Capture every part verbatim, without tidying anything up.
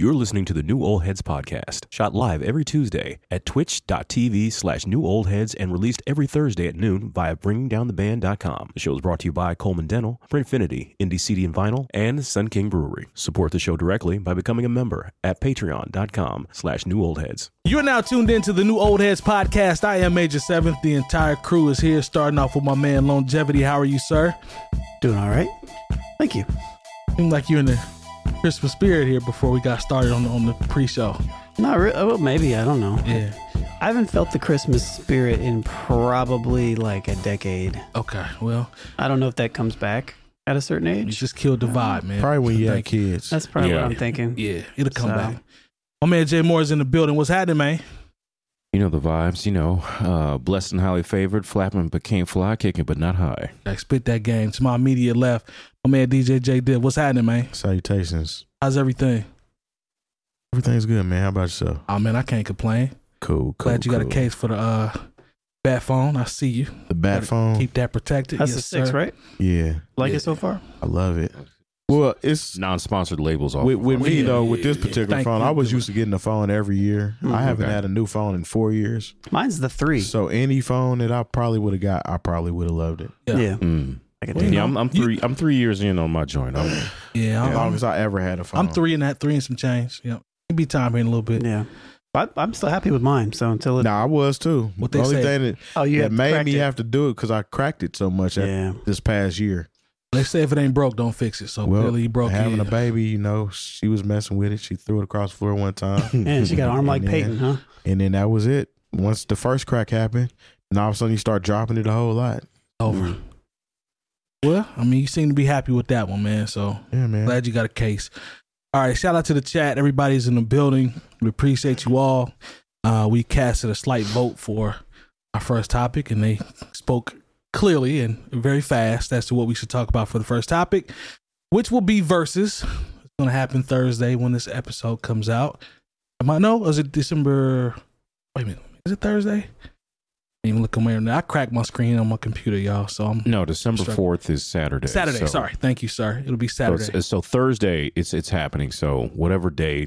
You're listening to the New Old Heads podcast, shot live every Tuesday at twitch.tv slash new old heads and released every Thursday at noon via bringing down the band dot com. The show is brought to you by Coleman Dental, Printfinity, Indie C D and Vinyl, and Sun King Brewery. Support the show directly by becoming a member at patreon.com slash new old heads. You're now tuned into the New Old Heads podcast. I am Major Seventh. The entire crew is here, starting off with my man Longevity. How are you, sir? Doing all right. Thank you. Seem like you're in the Christmas spirit here before we got started on the, on the pre-show. Not really. Oh, maybe. I don't know. Yeah. I haven't felt the Christmas spirit in probably like a decade. Okay. Well, I don't know if that comes back at a certain age. you just killed the vibe, man. Probably when you had Thank kids. That's probably Yeah. what I'm thinking. Yeah, it'll come So- back. My man Jay Moore is in the building. What's happening, man? You know the vibes, you know, uh, blessed and highly favored, flapping but can't fly, kicking but not high. I spit that game. To my immediate left, my man D J J Dib. What's happening, man? Salutations. How's everything? Everything's good, man. How about yourself? Oh, man, I can't complain. Cool, cool. Glad you got a cool. case for the uh, bat phone. I see you. The bat Gotta phone. Keep that protected. That's yes, the six, sir. right? Yeah, Like Yeah. it so far? I love it. Well, it's Non-sponsored labels off. with, with Well, me yeah, though. yeah, With this yeah. particular Thank phone, you. I was used to getting a phone every year. Mhm. I haven't Okay. had a new phone in four years. Mine's the three. So any phone that I probably would have got, I probably would have loved it. Yeah. Yeah. Mm. I can Well, do you Yeah, that. I'm, I'm You- three. I'm three years in on my joint. I'm, Yeah, As I'm, long as I ever had a phone. I'm three and that, three and some change. Yeah, it'll be time here in a little bit. Yeah. I, I'm still happy with mine. So until it. Nah, I was too. What the they only say. thing that, Oh, you that have made cracked me it. have to do it because I cracked it so much at Yeah. this past year. They say if it ain't broke, don't fix it. So Well, clearly you broke having it. a baby, you know, she was messing with it. She threw it across the floor one time. And she got an arm like And then- Peyton, huh? And then that was it. Once the first crack happened, and all of a sudden you start dropping it a whole lot. Over. Well, I mean, you seem to be happy with that one, man. So Yeah, man. glad you got a case. All right, shout out to the chat. Everybody's in the building. We appreciate you all. Uh, we casted a slight vote for our first topic, and they spoke clearly and very fast as to what we should talk about for the first topic, which will be versus. It's going to happen Thursday when this episode comes out. Am I no? Or is it December? Wait a minute. Is it Thursday? I didn't even look on my internet. I cracked my screen on my computer, y'all. So I'm no, December fourth is Saturday. Saturday. so- Sorry. Thank you, sir. It'll be So, Saturday. it's- so Thursday, it's it's happening. So whatever day.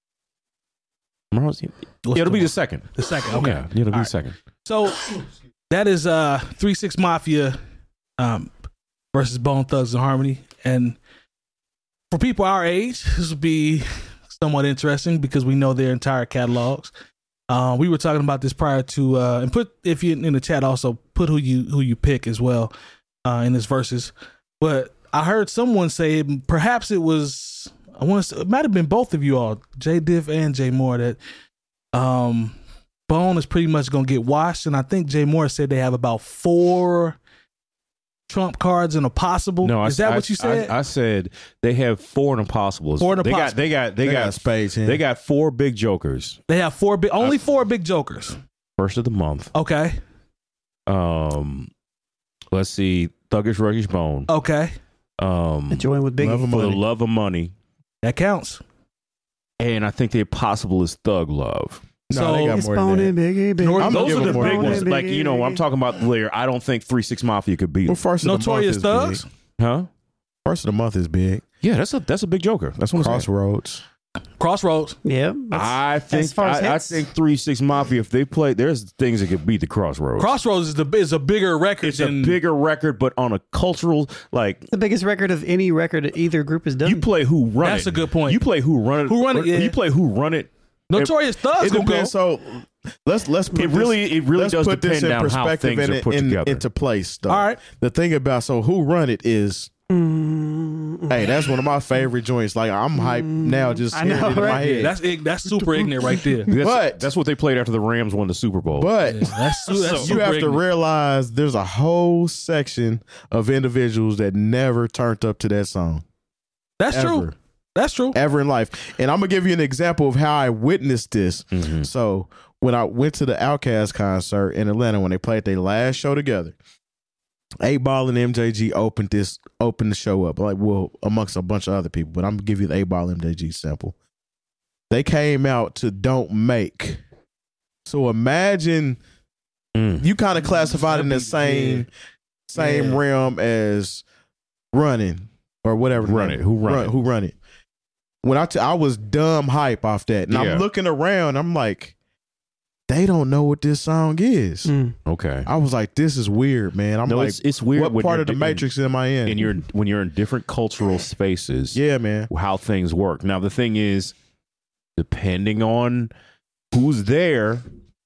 Tomorrow's- Yeah, What's it'll be tomorrow? the second. the second. Okay. Yeah, it'll be All the right. second. So that is uh three six Mafia um versus Bone Thugs and Harmony. And for people our age, this will be somewhat interesting because we know their entire catalogs. Uh, we were talking about this prior to uh and put if you in the chat also put who you who you pick as well uh in this versus. But I heard someone say perhaps it was I want to it might have been both of you all, J Diff and Jay Moore, that um Bone is pretty much gonna get washed, and I think Jay Moore said they have about four trump cards and a possible. No, is I, that I- what you said? I, I said they have four and impossibles. Four and they got impossible. they got they, They got, got spades in. they got four big jokers. they have four big, only four big jokers. First of the month. Okay, Um, let's see, Thuggish Ruggish Bone. okay, Um, Enjoying with Biggie. Love him. for the Money. love of money, that counts. and I think the impossible is Thug Love. No, So- they got It's more than Bone that. and Biggie, Biggie. North- I'm gonna Those give are the them more big than ones. that. Like, you know, I'm talking about where I don't think three six Mafia could beat Well, them. first of the Notorious month Thugs. is big. Huh? First of the month is big. Yeah, that's a that's a big joker. That's what I'm saying. Crossroads. Crossroads. Yeah. that's- I think as far as I, I hits. think three six Mafia. If they play, there's things that could beat the Crossroads. Crossroads is the is a bigger record. It's a than, bigger record, but on a cultural like the biggest record of any record that either group has done. you play who run That's it. a good point. You play who run it. Who Run It, yeah. You play who run it. Notorious Thugs. It gonna go. depends. So let's let's put It this- really it really let's does put this depend in on how perspective things and are put in, together. into place. Though. All right. The thing about so who run it is. Mm, Hey, that's one of my favorite joints. Like I'm hyped now, just I hearing know, it in my right? head. That's ig- that's super ignorant right there. That's, But- that's what they played after the Rams won the Super Bowl. but Yeah, that's, su- that's you super have to ignorant. realize there's a whole section of individuals that never turned up to that song That's ever. true. That's true. ever in life. And I'm gonna give you an example of how I witnessed this. Mhm. So when I went to the Outkast concert in Atlanta when they played their last show together, eight Ball and M J G opened this opened the show up, like well, amongst a bunch of other people, but I'm gonna give you the eight Ball M J G sample. They came out to Don't Make. So imagine Mm. you kind of classified in the That'd be- same yeah. same Yeah. realm as Running or whatever. the Run name- It. Who Run It? Who Run It. when I t- I was dumb hype off that, and Yeah. I'm looking around. I'm like, they don't know what this song is. Mm. Okay. I was like, this is weird, man. I'm no, like, it's it's weird. what when part you're of the di- Matrix am I in? And you're when you're in different cultural spaces. yeah, man. How things work. Now the thing is, depending on who's there,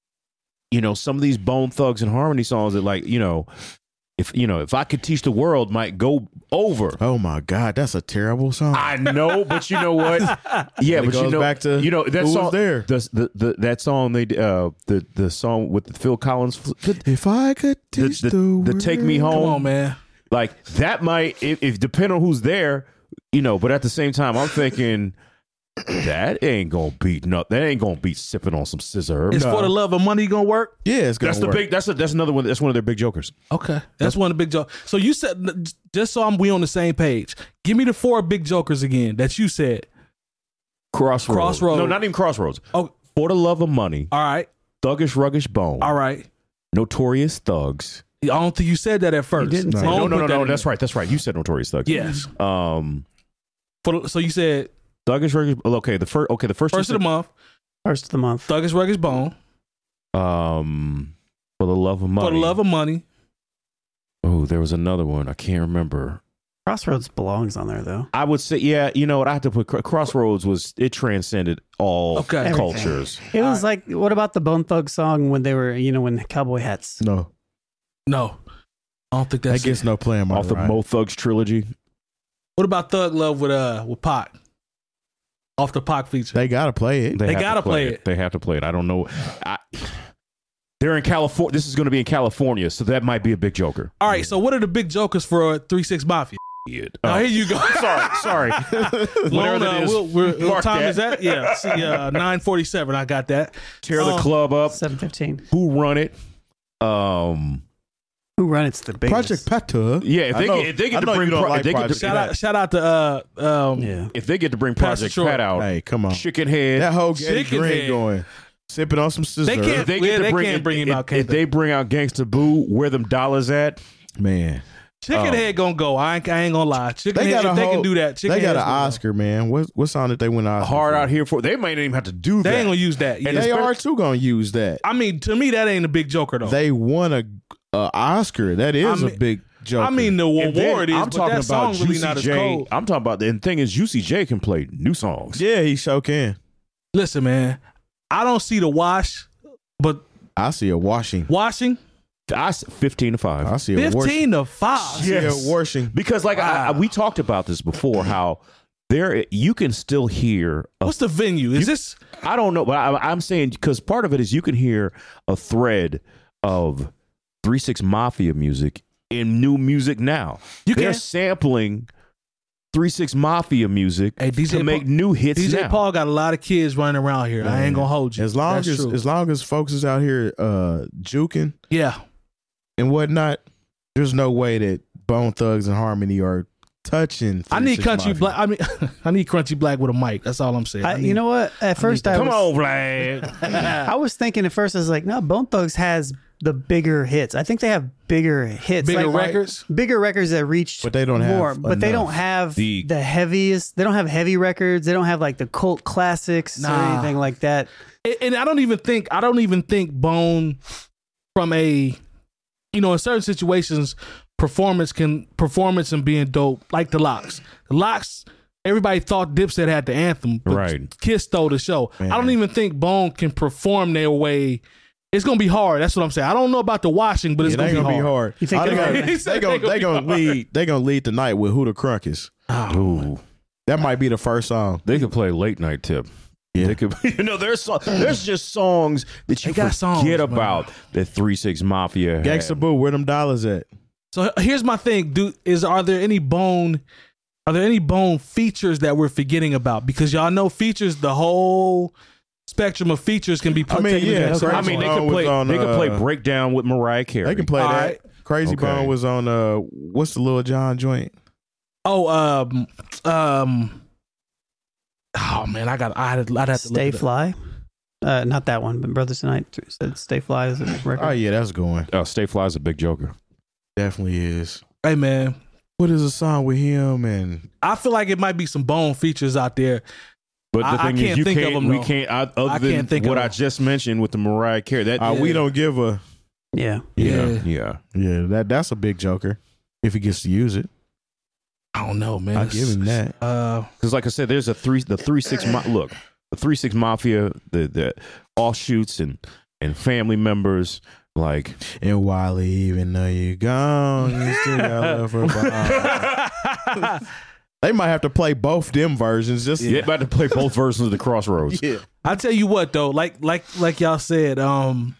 you know, some of these Bone Thugs and Harmony songs that, like, you know, if you know, if I could teach the world, might go over. Oh my God, that's a terrible song. I know, but you know what? Yeah, It but you goes know, back to you know that who was song there. The, the, the that song they uh the the song with the Phil Collins. If I could The, teach the, the, the Take Me world. Home, Come on, man. like that might if, if depend on who's there, you know. But at the same time, I'm thinking that ain't gonna beat no, that ain't gonna beat sipping on some scissor. Is No. For the Love of Money gonna work? Yeah, it's gonna That's the work. big. That's a, that's another one. That's one of their big jokers. Okay, that's one of the big jokers. So you said, just so I'm we on the same page, give me the four big jokers again that you said. Crossroads. Crossroads. No, not even Crossroads. Oh, For the Love of Money. all right, Thuggish Ruggish Bone. all right. Notorious Thugs. I don't think you said that at first. didn't say Bone No, no, put no, that no. in That's there. right. That's right. You said Notorious Thugs. Yes. Um. For the, so you said Thuggish Ruggish. Okay. The first. Okay. The first. first you of the month, First of the month. Thuggish Ruggish Bone. said, Um. For the Love of Money. For the Love of Money. Oh, there was another one. I can't remember. Crossroads belongs on there though. I would say, yeah. You know what? I have to put Cro- Crossroads. Was it transcended all Okay. cultures? It was like, what about the Bone Thug song when they were, you know, when cowboy hats? No, No, I don't think that that's gets it. no play in my Off the ride. Mo Thugs trilogy. What about Thug Love with uh with Pac? Off the Pac feature. They gotta play it. They have to gotta play it. They have to play it. I don't know. I, they're in California. This is going to be in California, so that might be a big joker. All right, so what are the big jokers for three six Mafia? Idiot. Oh, Uh, here you go. sorry, sorry. Whatever Lone, that uh, is, we'll- we're- what mark time that. is that? Yeah, see, uh, nine forty-seven. I got that. Tear the Um, club up. seven fifteen. Who run it? Um. Who run it's the biggest. Project Pata. Yeah, if I they know- get, if they I get to know bring you don't pro- like if they get to, Project Shout out, shout out to uh, um, Yeah. if they get to bring Pastor Project Short. Pat out, Hey, come on. Chicken Head. That whole Getty Chicken Green head. going, sipping on some scissors. They can't- if they Yeah, get to they bring, can't if- bring him if, out, can't if they bring out Gangsta Boo, where them dollars at? Man, Chicken Um, Head gonna go. I ain't, I ain't gonna lie. Chicken they Head, got a if they whole, can do that. Chicken They got Head's an gonna go. Oscar, man. What what song did they win an Oscar? Hard for? out here for. They might not even have to do They that. ain't gonna use that. And Yeah. it's They been- are too gonna use that. I mean, to me, that ain't a big joker though. They won a, a Oscar. That is I mean- a big joke. I mean, the And then award is, I'm but talking that about song really Juicy not as J. cold. I'm talking about the thing is Juicy J can play new songs. yeah, he sure can. Listen, man, I don't see the wash, but I see a washing. washing I s- fifteen to five. I see a washing. fifteen to I five. see a washing. Because like I, I, we talked about this before, how there you can still hear. A, What's the venue? Is this? I don't know, but I, I'm saying because part of it is you can hear a thread of three six Mafia music in new music now. You They're can. sampling three six Mafia music Hey, D J to make Paul- new hits D J now. Paul got a lot of kids running around here. I ain't gonna hold you. As long That's as true. as long as folks is out here uh juking yeah, and whatnot, there's no way that Bone Thugs and Harmony are touching. I need three six country Mafia. black. I mean, I need crunchy black with a mic. That's all I'm saying. I I, need- you know what? At first, I, Come was, on, Vlad. I was thinking at first, I was like, no, Bone Thugs has the bigger hits. I think they have bigger hits, bigger like, records. bigger records that reach, But they don't have more. But they enough. don't have The- the, heaviest. They don't have heavy records. They don't have like the cult classics or Nah. anything like that. And- and I don't even think I don't even think Bone from a you know in certain situations performance can performance and being dope like the Locks. The Locks. Everybody thought Dipset had the anthem, but Right. Kiss stole the show. Man. I don't even think Bone can perform their way. It's gonna be hard. That's what I'm saying. I don't know about the washing, but it's Yeah, they gonna, gonna be be hard. hard. You think All they they're gonna, gonna- He said they gonna they they gonna gonna be lead they gonna lead the night with Who the Crunk is. Ooh. That might be the first song. They could play late night tip. Yeah. They could, you know, there's so, there's just songs that you They got forget songs, man. about that three six Mafia had. Gangsta Boo, where them dollars at? So here's my thing, dude. Is are there any Bone? Are there any Bone features that we're forgetting about? Because y'all know features, the whole spectrum of features can be put. I mean, taken into yeah, consideration. I mean, they Bone could was play. on, they could play uh, Breakdown with Mariah Carey. They can play All that. right. Crazy Okay. Bone was on uh what's the Lil Jon joint? Oh, um, um, oh man, I got. I had. I'd have to Stay look it up. Fly. Uh, not that one, but Brothers Tonight said Stay Fly is a record. Oh yeah, that's going. Oh, Stay Fly is a big joker. Definitely is. Hey man, What is a song with him and I feel like it might be some Bone features out there. But the I- I thing can't is, you think of can't. them, we though. can't. I, other I than can't think what of I them. just mentioned with the Mariah Carey, that uh, we Yeah. don't give a Yeah. yeah, Yeah. yeah. yeah that that's a big joker if he gets to use it. I don't know, man. I give him that. Uh, Because like I said, there's a three, the three six. Ma- look, the three six mafia, the the offshoots and and family members. Like And Wiley, even though you gone, you still got love for Bob. They might have to play both them versions. Just yeah, about to play both versions of the Crossroads. yeah. I tell you what though, like like like y'all said, um,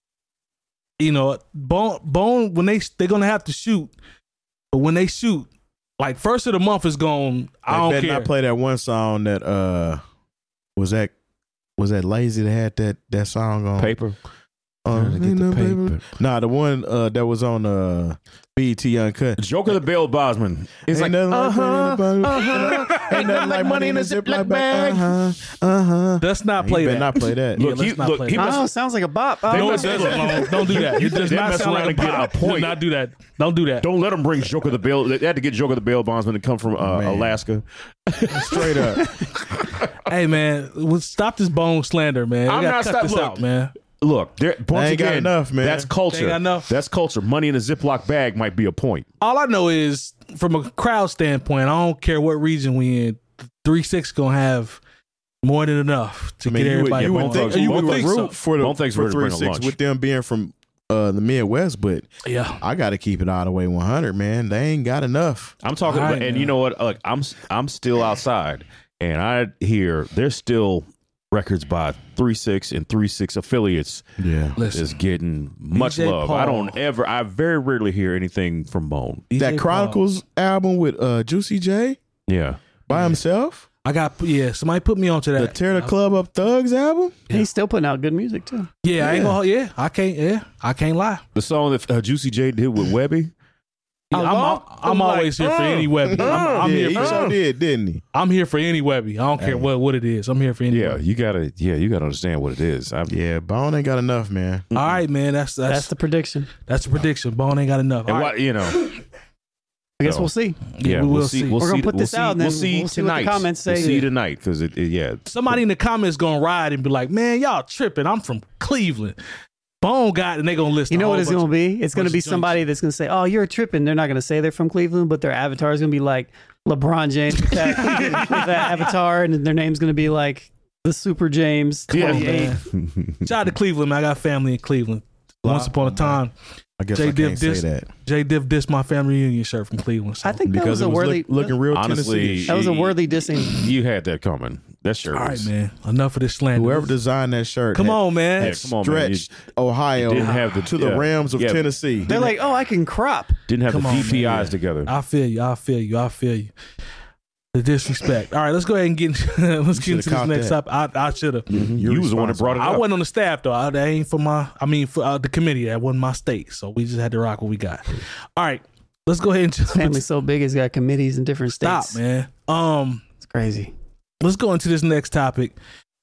you know, Bone Bone when they they're gonna have to shoot, but when they shoot, like first of the month is gone. I They don't better care. not play that one song that uh was that was that Lazy that had that that song on Paper. Uh, Trying to get ain't the no paper. paper. Nah, the one uh, that was on uh, B E T Uncut. Joker the Bill Bosman. It's Ain't like nothing like uh-huh, money in a uh-huh. Ain't nothing like money in a Ziploc bag. Uh huh. Uh huh. Let's not He play better that. not play that. Yeah, Look, let's he- not look, play he that. I must- don't know. Sounds like a bop. Oh, No, They it mess- doesn't. Long. Don't do that. It does They not mess sound around like a and get bop. a point. Do not do that. Don't do that. Don't let them bring Joker the Bill. They had to get Joker the Bill Bondsman to come from uh, Man. Alaska. Straight up. Hey man, let's stop this Bone slander, man. We I'm gotta not cut stop- this look. out, man. Look, there, once ain't got again, enough, man. That's culture. They ain't got enough. That's culture. Money in a Ziploc bag might be a point. All I know is, from a crowd standpoint, I don't care what region we in. Three six gonna have more than enough to I mean, get you would, everybody. you would Bone think Thugs. you would would think root so. for the Bone Thugs for ready to bring three a six lunch. with them being from uh, the Midwest, but Yeah, I got to keep it all the way one hundred, man. They ain't got enough. I'm talking, All right, about, and man. you know what? Look, I'm I'm still outside, and I hear there's still records by three six and three six affiliates Yeah. listen. is getting much D J love. I Paul. don't ever, I very rarely hear anything from Bone. D J That Paul. Chronicles album with uh, Juicy J Yeah, by himself. I got yeah. Somebody put me onto The that. Tear the Club Up Thugs album. He's still putting out good music too. Yeah, I ain't Yeah. gonna. Yeah, I can't. Yeah, I can't lie. the song that uh, Juicy J did with Webby. I'm, I'm, I'm like, always here for uh, any Webby. I'm, I'm yeah, here he for. sure did, didn't he? I'm here for any Webby. I don't care Hey. what what it is. I'm here for any. Yeah, Webby. you gotta, yeah, you gotta understand what it is. I'm, Yeah, Bone ain't got enough, man. All right, man. That's that's That's that's the prediction. the prediction. Bone ain't got enough. and All what right. you know, I guess So- we'll see. Yeah, we will see. We'll We're gonna see, put we'll this see, out and We'll then see we'll see what the tonight. comments We'll say. see tonight because it, it, yeah. Somebody in the comments gonna ride and be like, "Man, y'all tripping. I'm from Cleveland. Bone got," and they gonna list. You a know what whole it's bunch going to of- be? It's going to bunch be of joints. somebody that's going to say, "Oh, you're tripping." They're not going to say they're from Cleveland, but their avatar is going to be like LeBron James with that, with that avatar, and their name's going to be like the Super James Yeah. twenty-eight. Shout out to Cleveland, man. I got family in Cleveland. Once upon a time, I guess J I Div can't say dis- that J Div dissed my family reunion shirt from Cleveland. So. I think that because was it a was worthy. look, looking real Honestly, Tennessee. that was a worthy dissing. You had that coming. That shirt. All right, was- man. Enough of this slander. Whoever designed that shirt, Come had- on, man. Yeah, come on, man. stretched Ohio didn't have the- to the yeah. Rams of Yeah. Tennessee. They're like, "Oh, I can crop." Didn't have Come the on, D P Is man. together. I feel you. I feel you. I feel you. The disrespect. All right, let's go ahead and get let's get should've into this caught next that. up. I, I should have. You, was the one that brought it I up. wasn't on the staff though. I, that ain't for my. I mean, for uh, the committee. That wasn't my state. So we just had to rock what we got. All right, let's go ahead and jump Family's into, so big, it's got committees in different stop, states. man. Um, It's crazy. let's go into this next topic.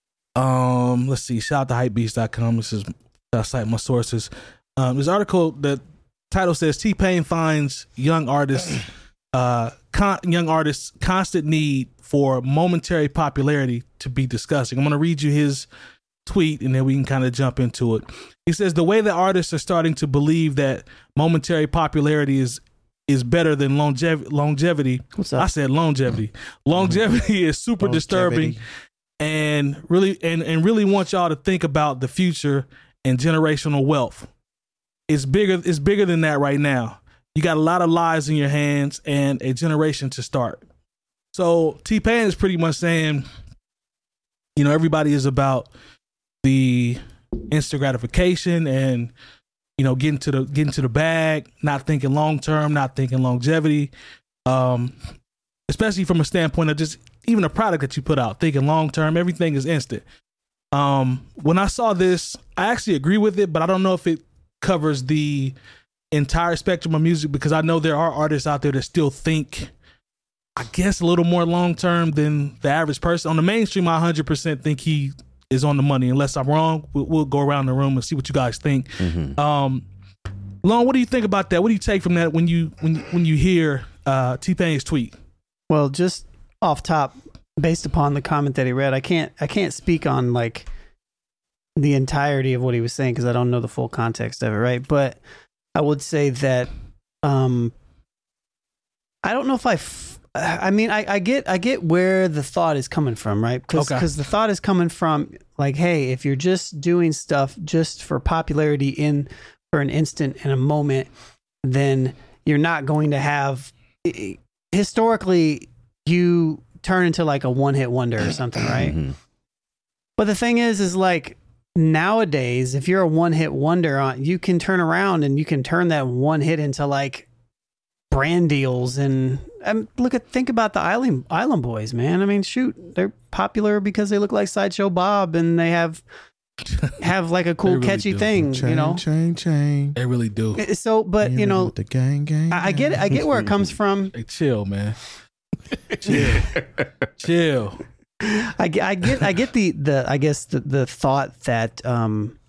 Um, let's see. Shout out to hypebeast dot com. This is I cite my sources. Um, this article, the title says T Pain finds young artists, uh, con- young artists constant need for momentary popularity to be discussing. I'm going to read you his tweet and then we can kind of jump into it. He says the way that artists are starting to believe that momentary popularity is is better than longev- longevity. What's I up? said longevity. Longevity is super disturbing Longevity. and really and, and really want y'all to think about the future and generational wealth. It's bigger it's bigger than that right now. You got a lot of lives in your hands and a generation to start. So T-Pain is pretty much saying, you know, everybody is about the instant gratification and you know getting to the getting to the bag, not thinking long term, not thinking longevity. Um especially from a standpoint of just even a product that you put out, thinking long term, everything is instant. Um, when I saw this, I actually agree with it, but I don't know if it covers the entire spectrum of music because I know there are artists out there that still think, I guess, a little more long term than the average person. On the mainstream, I one hundred percent think he is on the money. Unless I'm wrong, we'll, we'll go around the room and see what you guys think. Mhm. Um, Lon, what do you think about that? What do you take from that when you when when you hear uh, T-Pain's tweet? Well, just off top, based upon the comment that he read, I can't I can't speak on like the entirety of what he was saying because I don't know the full context of it, right? But I would say that um, I don't know if I. F- I mean, I, I get I get where the thought is coming from, right? Because Okay. the thought is coming from like, hey, if you're just doing stuff just for popularity in for an instant and a moment, then you're not going to have. Historically, you turn into like a one hit wonder or something, right? Mhm. But the thing is, is like nowadays, if you're a one hit wonder, on you can turn around and you can turn that one hit into like brand deals and um, look at think about the Island Island Boys, man. I mean, shoot, they're popular because they look like Sideshow Bob and they have have like a cool, really catchy do. thing, Chain, you know. chain, chain. They really do. So, but you know, the gang, gang. I, I get it. I get where it comes from. Hey, chill, man. Chill. Chill. I, get- I get I get the the I guess the the thought that um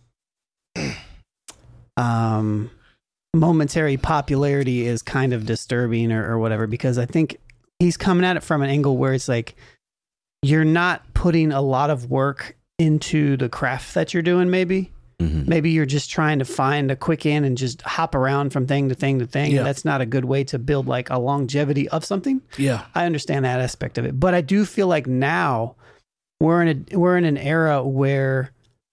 um momentary popularity is kind of disturbing or, or whatever, because I think he's coming at it from an angle where it's like you're not putting a lot of work into the craft that you're doing. Maybe Mhm. maybe you're just trying to find a quick in and just hop around from thing to thing to thing. Yeah. And that's not a good way to build like a longevity of something. Yeah. I understand that aspect of it, but I do feel like now we're in a we're in an era where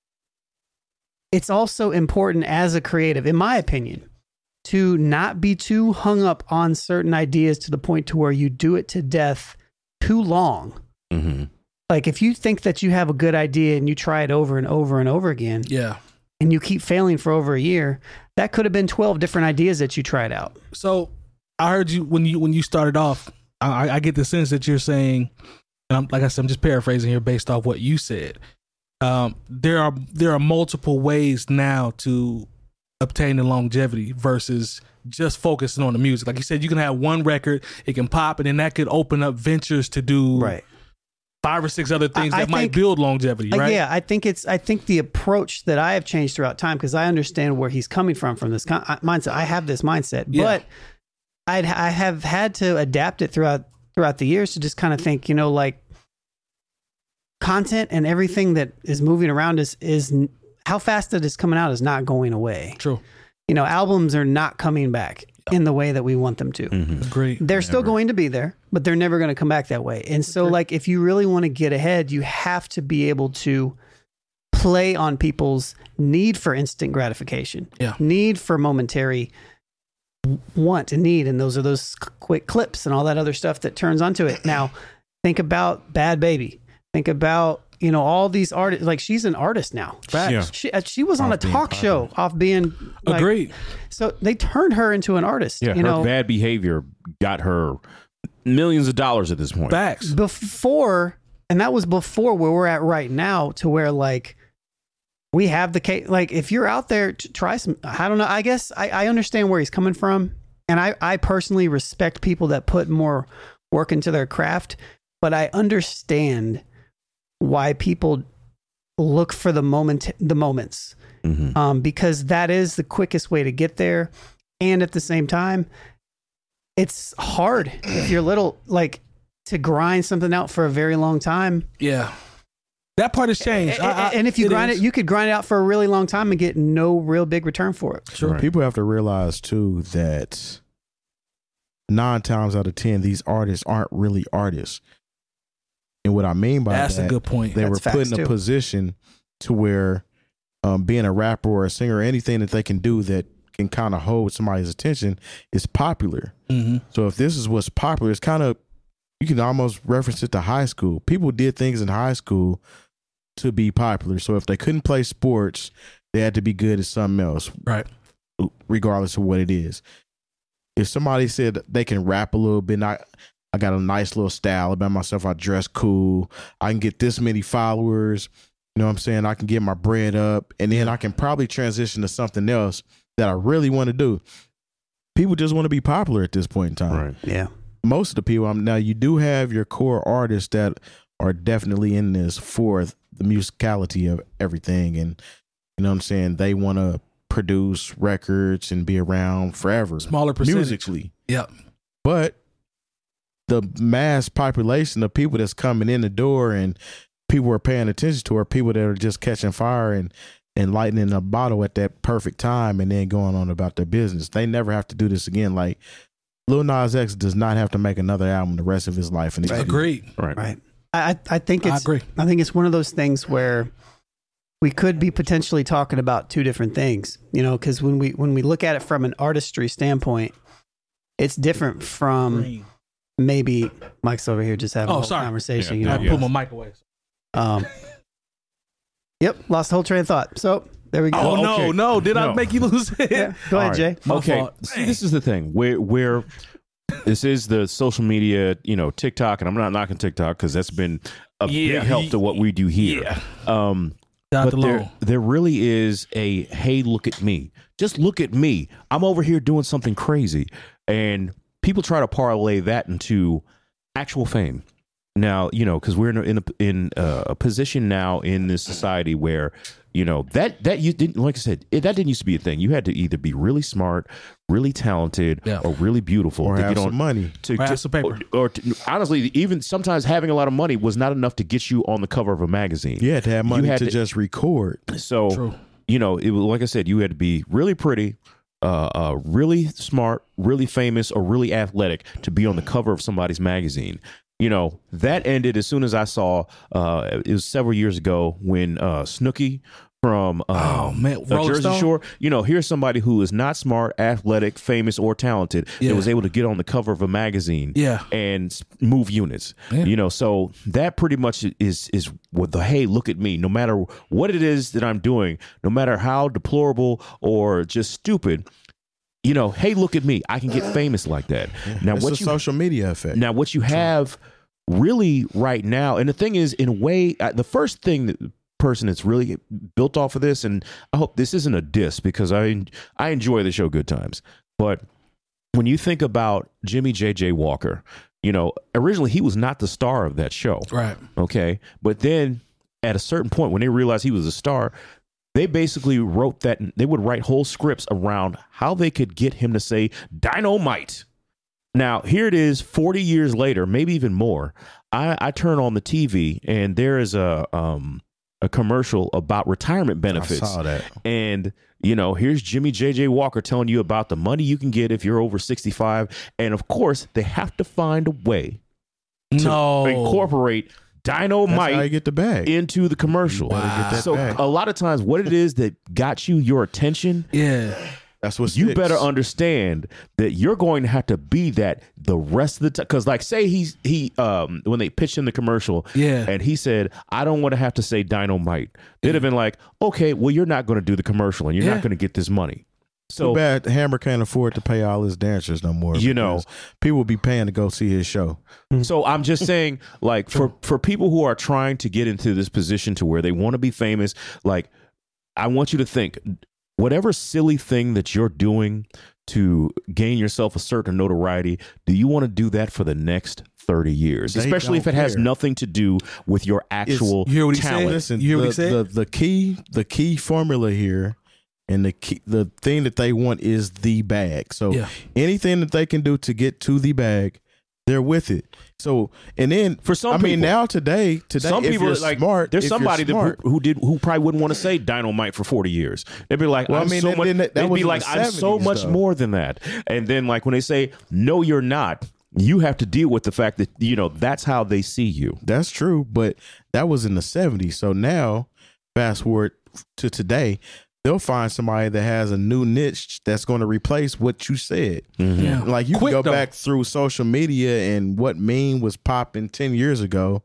it's also important as a creative, in my opinion, to not be too hung up on certain ideas to the point to where you do it to death too long. Mhm. Like if you think that you have a good idea and you try it over and over and over again, Yeah. and you keep failing for over a year, that could have been twelve different ideas that you tried out. So I heard you when you when you started off. I, I get the sense that you're saying, and I'm, like I said, I'm just paraphrasing here based off what you said. Um, there are there are multiple ways now to obtain the longevity versus just focusing on the music. Like you said, you can have one record, it can pop, and then that could open up ventures to do five or six other things I- I that might think- build longevity, Uh, right? Yeah, I think it's. I think the approach that I have changed throughout time because I understand where he's coming from from this con- uh, mindset. I have this mindset, Yeah. but I'd, I have had to adapt it throughout throughout the years to just kind of think, you know, like content and everything that is moving around is is n- how fast it is coming out is not going away. True. You know, albums are not coming back in the way that we want them to. Mhm. Great. They're still going to be there, but they're never going to come back that way. And so, like, if you really want to get ahead, you have to be able to play on people's need for instant gratification, Yeah. need for momentary want and need. And those are those c- quick clips and all that other stuff that turns onto it. Now, think about Bad Baby. Think about, you know, all these artists. Like, she's an artist now. Facts. Yeah. She, uh, she was on Off a being talk show off being like, Agreed. so they turned her into an artist. Yeah, you her know, bad behavior got her millions of dollars at this point. Facts. before, and that was before where we're at right now, to where like we have the case. Like if you're out there to try some, I don't know. I guess I, I understand where he's coming from, and I, I personally respect people that put more work into their craft, but I understand why people look for the moment, the moments, Mhm. um, because that is the quickest way to get there, and at the same time, it's hard if you're little, like to grind something out for a very long time. Yeah. That part has changed. And, I- I- and if you grind is. it, you could grind it out for a really long time and get no real big return for it. Sure. Right. People have to realize too that nine times out of ten, these artists aren't really artists. And what I mean by That's that, a good point. they That's were facts, put in a too. position to where um, being a rapper or a singer or anything that they can do that can kind of hold somebody's attention is popular. Mm-hmm. So if this is what's popular, it's kind of, you can almost reference it to high school. People did things in high school to be popular. So if they couldn't play sports, they had to be good at something else, Right. regardless of what it is. If somebody said they can rap a little bit, and I, I got a nice little style about myself, I dress cool, I can get this many followers, you know what I'm saying? I can get my bread up, and then I can probably transition to something else that I really want to do. People just want to be popular at this point in time. Right. Yeah. Most of the people, I'm, now you do have your core artists that are definitely in this for the musicality of everything, and you know what I'm saying, they want to produce records and be around forever. Smaller percentage. musically. Yep. But the mass population of people that's coming in the door and people are paying attention to are people that are just catching fire and and lightning a bottle at that perfect time and then going on about their business. They never have to do this again. Like Lil Nas X does not have to make another album the rest of his life. And Agreed. Right. Right. I I think it's I agree. I think it's one of those things where we could be potentially talking about two different things, you know, because when we when we look at it from an artistry standpoint, it's different from Green. maybe Mike's over here just having Oh, a whole sorry. conversation. Yeah, you I know, yeah. put my mic away. um, yep, lost the whole train of thought. So there we go. Oh, no, okay. no. Did I No. make you lose it? Yeah, go ahead, All Jay. right. My Okay. fault. See, this is the thing where where this is the social media, you know, TikTok, and I'm not knocking TikTok because that's been a Yeah. big help to what we do here. Yeah. Um, Shout out but to there, Lone. there really is a hey, look at me. Just look at me. I'm over here doing something crazy, and people try to parlay that into actual fame. Now, you know, because we're in a, in a, in a, a position now in this society where, you know, that that you didn't, like I said, it, that didn't used to be a thing. You had to either be really smart, really talented, Yeah. or really beautiful or to have get some on money. to, Or have to- some paper. or, or to, honestly, even sometimes having a lot of money was not enough to get you on the cover of a magazine. You had to have money had to, to- just record. So, True. you know, it was like I said, you had to be really pretty, uh, uh, really smart, really famous, or really athletic to be on the cover of somebody's magazine. You know, that ended as soon as I saw, uh, it was several years ago when uh, Snooki from um, Oh, man. uh, Rolling Jersey Stone? Shore, you know, here's somebody who is not smart, athletic, famous, or talented Yeah. that was able to get on the cover of a magazine Yeah. and s- move units. Yeah. You know, so that pretty much is is what the hey, look at me. No matter what it is that I'm doing, no matter how deplorable or just stupid, you know, hey, look at me. I can get famous like that. Now, It's what a you social media effect. now what you have really right now, and the thing is, in a way, uh, the first thing that person that's really built off of this, and I hope this isn't a diss because I I enjoy the show Good Times, but when you think about Jimmy J J Walker, you know, originally he was not the star of that show. Right. Okay. But then at a certain point, when they realized he was a star, they basically wrote that they would write whole scripts around how they could get him to say dynamite. Now, here it is forty years later, maybe even more. I, I turn on the T V and there is a um a commercial about retirement benefits. I saw that. And, you know, here's Jimmy J J Walker telling you about the money you can get if you're over sixty-five. And of course, they have to find a way to No. incorporate That's how you dynamite get the bag. into the commercial. Better get that So bag. a lot of times what it is that got you your attention, Yeah. That's what you sticks. better understand that you're going to have to be that the rest of the time. Because like say he's he um when they pitched in the commercial, Yeah. and he said, I don't want to have to say dynamite. They'd have been like, okay, well, you're not going to do the commercial and you're Yeah. not going to get this money. Too So bad Hammer can't afford to pay all his dancers no more. You know. because people will be paying to go see his show. So I'm just saying, like, for, for people who are trying to get into this position to where they want to be famous, like, I want you to think, whatever silly thing that you're doing to gain yourself a certain notoriety, do you want to do that for the next thirty years? They Especially if don't it has care. nothing to do with your actual You hear what he said? talent. Listen, You hear what the, he said? the the key the key formula here, and the key the thing that they want is the bag. So Yeah. anything that they can do to get to the bag, they're with it. So and then For some I mean, people- now today today Some if people you're like smart, there's if you're somebody that, smart, who, who did who probably wouldn't want to say dynamite for forty years. They'd be like, Well, I I'm mean, so then- much. then that- that they'd was be in like, the I'm so seventies, much though. more than that. And then like when they say, no, you're not, you have to deal with the fact that you know that's how they see you. That's true, but that was in the seventies. So now, fast forward to today, they'll find somebody that has a new niche that's going to replace what you said. Yeah. Like you Quick, can go though. back through social media and what meme was popping ten years ago,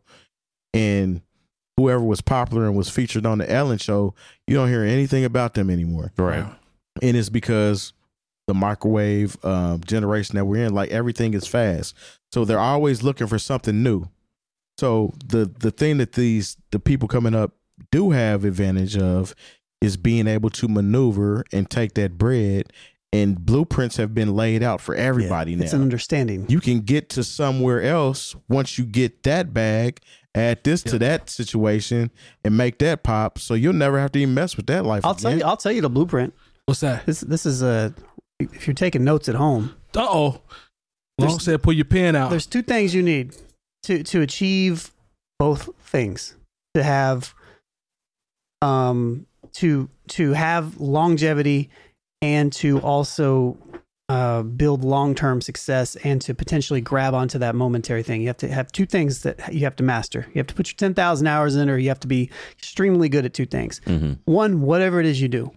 and whoever was popular and was featured on the Ellen Show, you don't hear anything about them anymore. Right. And it's because the microwave um, generation that we're in, like everything is fast. So they're always looking for something new. So the the thing that these the people coming up do have advantage of is being able to maneuver and take that bread, and blueprints have been laid out for everybody now. It's an understanding. You can get to somewhere else once you get that bag, add this to that situation, and make that pop. So you'll never have to even mess with that life I'll again. tell you. I'll tell you the blueprint. What's that? This this is a. If you're taking notes at home, Uh oh. Long said, pull your pen out. There's two things you need to to achieve both things. To have, um, to to have longevity, and to also uh, build long term success, and to potentially grab onto that momentary thing. You have to have two things that you have to master. You have to put your ten thousand hours in, or you have to be extremely good at two things. Mm-hmm. One, whatever it is you do.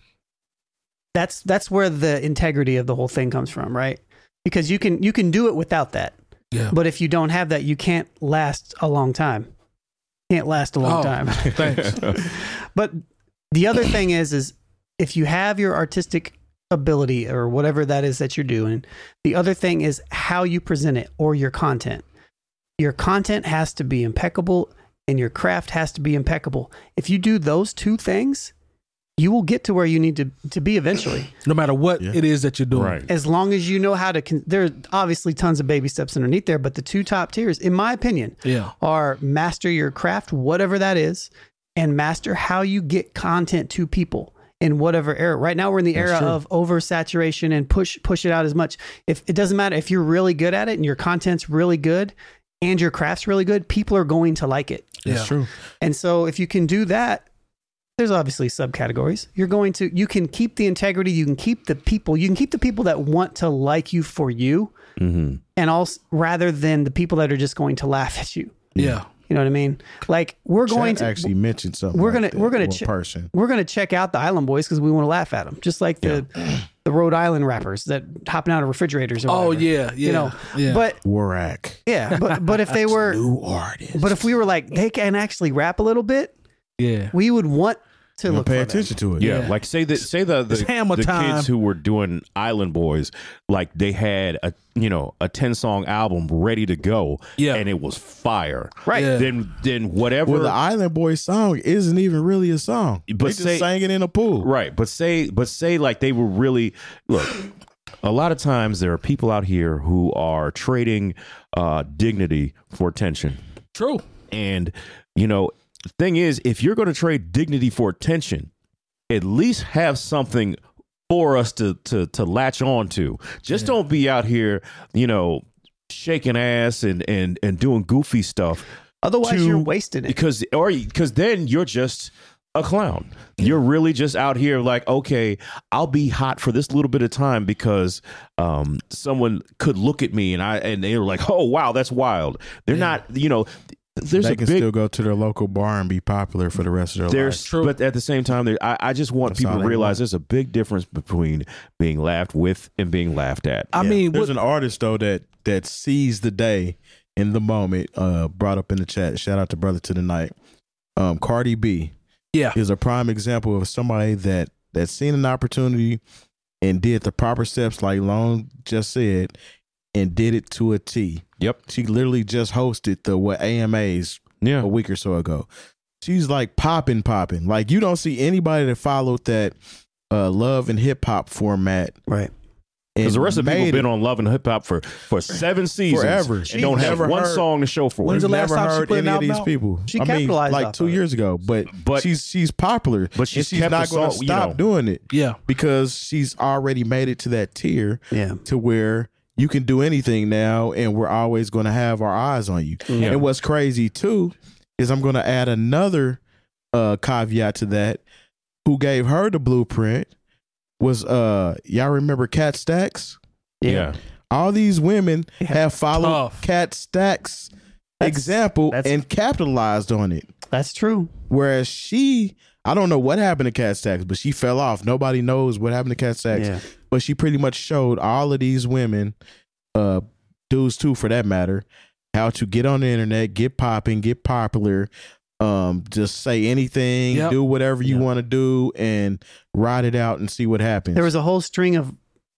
That's that's where the integrity of the whole thing comes from, right? Because you can you can do it without that. Yeah. But if you don't have that, you can't last a long time. Can't last a long Oh, time. Thanks. But the other thing is, is if you have your artistic ability or whatever that is that you're doing, the other thing is how you present it or your content. Your content has to be impeccable and your craft has to be impeccable. If you do those two things, you will get to where you need to, to be eventually. No matter what Yeah. it is that you're doing. Right. As long as you know how to, con- there are obviously tons of baby steps underneath there, but the two top tiers, in my opinion, Yeah. are master your craft, whatever that is, and master how you get content to people in whatever era. Right now, we're in the That's era true. of oversaturation and push push it out as much. If it doesn't matter if you're really good at it and your content's really good and your craft's really good, people are going to like it. Yeah. That's true. And so, if you can do that, there's obviously subcategories. You're going to, you can keep the integrity, you can keep the people, you can keep the people that want to like you for you, Mm-hmm. and also rather than the people that are just going to laugh at you. Yeah. You know what I mean? Like we're going Chat to actually mentioned something. we're like gonna- that, we're gonna one ch- person. we're going to check out the Island Boys because we want to laugh at them, just like the the Rhode Island rappers that hopping out of refrigerators. Or Oh whatever. yeah. Yeah. you know. yeah. But Warak. yeah, but but if they were, New artist. but if we were like they can actually rap a little bit, yeah. we would want to You look pay for them. attention to it. Yeah, Yeah. like say that say the the, It's hammer the time. kids who were doing Island Boys, like they had a you know a ten song album ready to go, Yeah. and it was fire. Right. Yeah. Then then whatever. Well, the Island Boys song isn't even really a song. But they just say- sang it in a pool. Right, but say but say like they were really look. A lot of times there are people out here who are trading uh, dignity for attention, True. and you know the thing is, if you're going to trade dignity for attention, at least have something for us to to to latch on to. Just don't be out here, you know, shaking ass and and and doing goofy stuff. Otherwise, to- you're wasting it. because or because then you're just a clown. You're really just out here like, okay, I'll be hot for this little bit of time because um, someone could look at me and I and they were like, oh wow, that's wild. They're not, you know. There's they a can big still go to their local bar and be popular for the rest of their there's life. True. but at the same time there, I, I just want That's people all to they realize want. there's a big difference between being laughed with and being laughed at. I Yeah. mean, there's what, an artist though that that sees the day in the moment. Uh, brought up in the chat. Shout out to Brother to the Night. Um, Cardi B yeah. is a prime example of somebody that that seen an opportunity and did the proper steps, like Lone just said, and did it to a T. Yep. She literally just hosted the what A M As Yeah. a week or so ago. She's like popping, popping. Like you don't see anybody that followed that uh, love and hip hop format. Right. Because the rest of the people made have been it on Love and Hip Hop for, for seven seasons Forever. and She's don't have never one heard- song to show for When's it. the last never time she heard put an any of album these out? people. She I mean, capitalized like off two of it. years ago, but, But- she's she's popular. But she's and she's kept not the going song, to you stop know. doing it Yeah. because she's already made it to that tier Yeah. to where you can do anything now, and we're always going to have our eyes on you. Yeah. And what's crazy too is I'm going to add another uh, caveat to that. Who gave her the blueprint was uh y'all remember Cat Stacks? Yeah. All these women Yeah. have followed Tough. Cat Stacks' That's- example that's- and capitalized on it. That's true. Whereas she, I don't know what happened to Cat Stacks, but she fell off. Nobody knows what happened to Cat Stacks. Yeah. But she pretty much showed all of these women, uh, dudes too for that matter, how to get on the internet, get popping, get popular, um, just say anything, Yep. do whatever you Yep. want to do, and ride it out and see what happens. There was a whole string of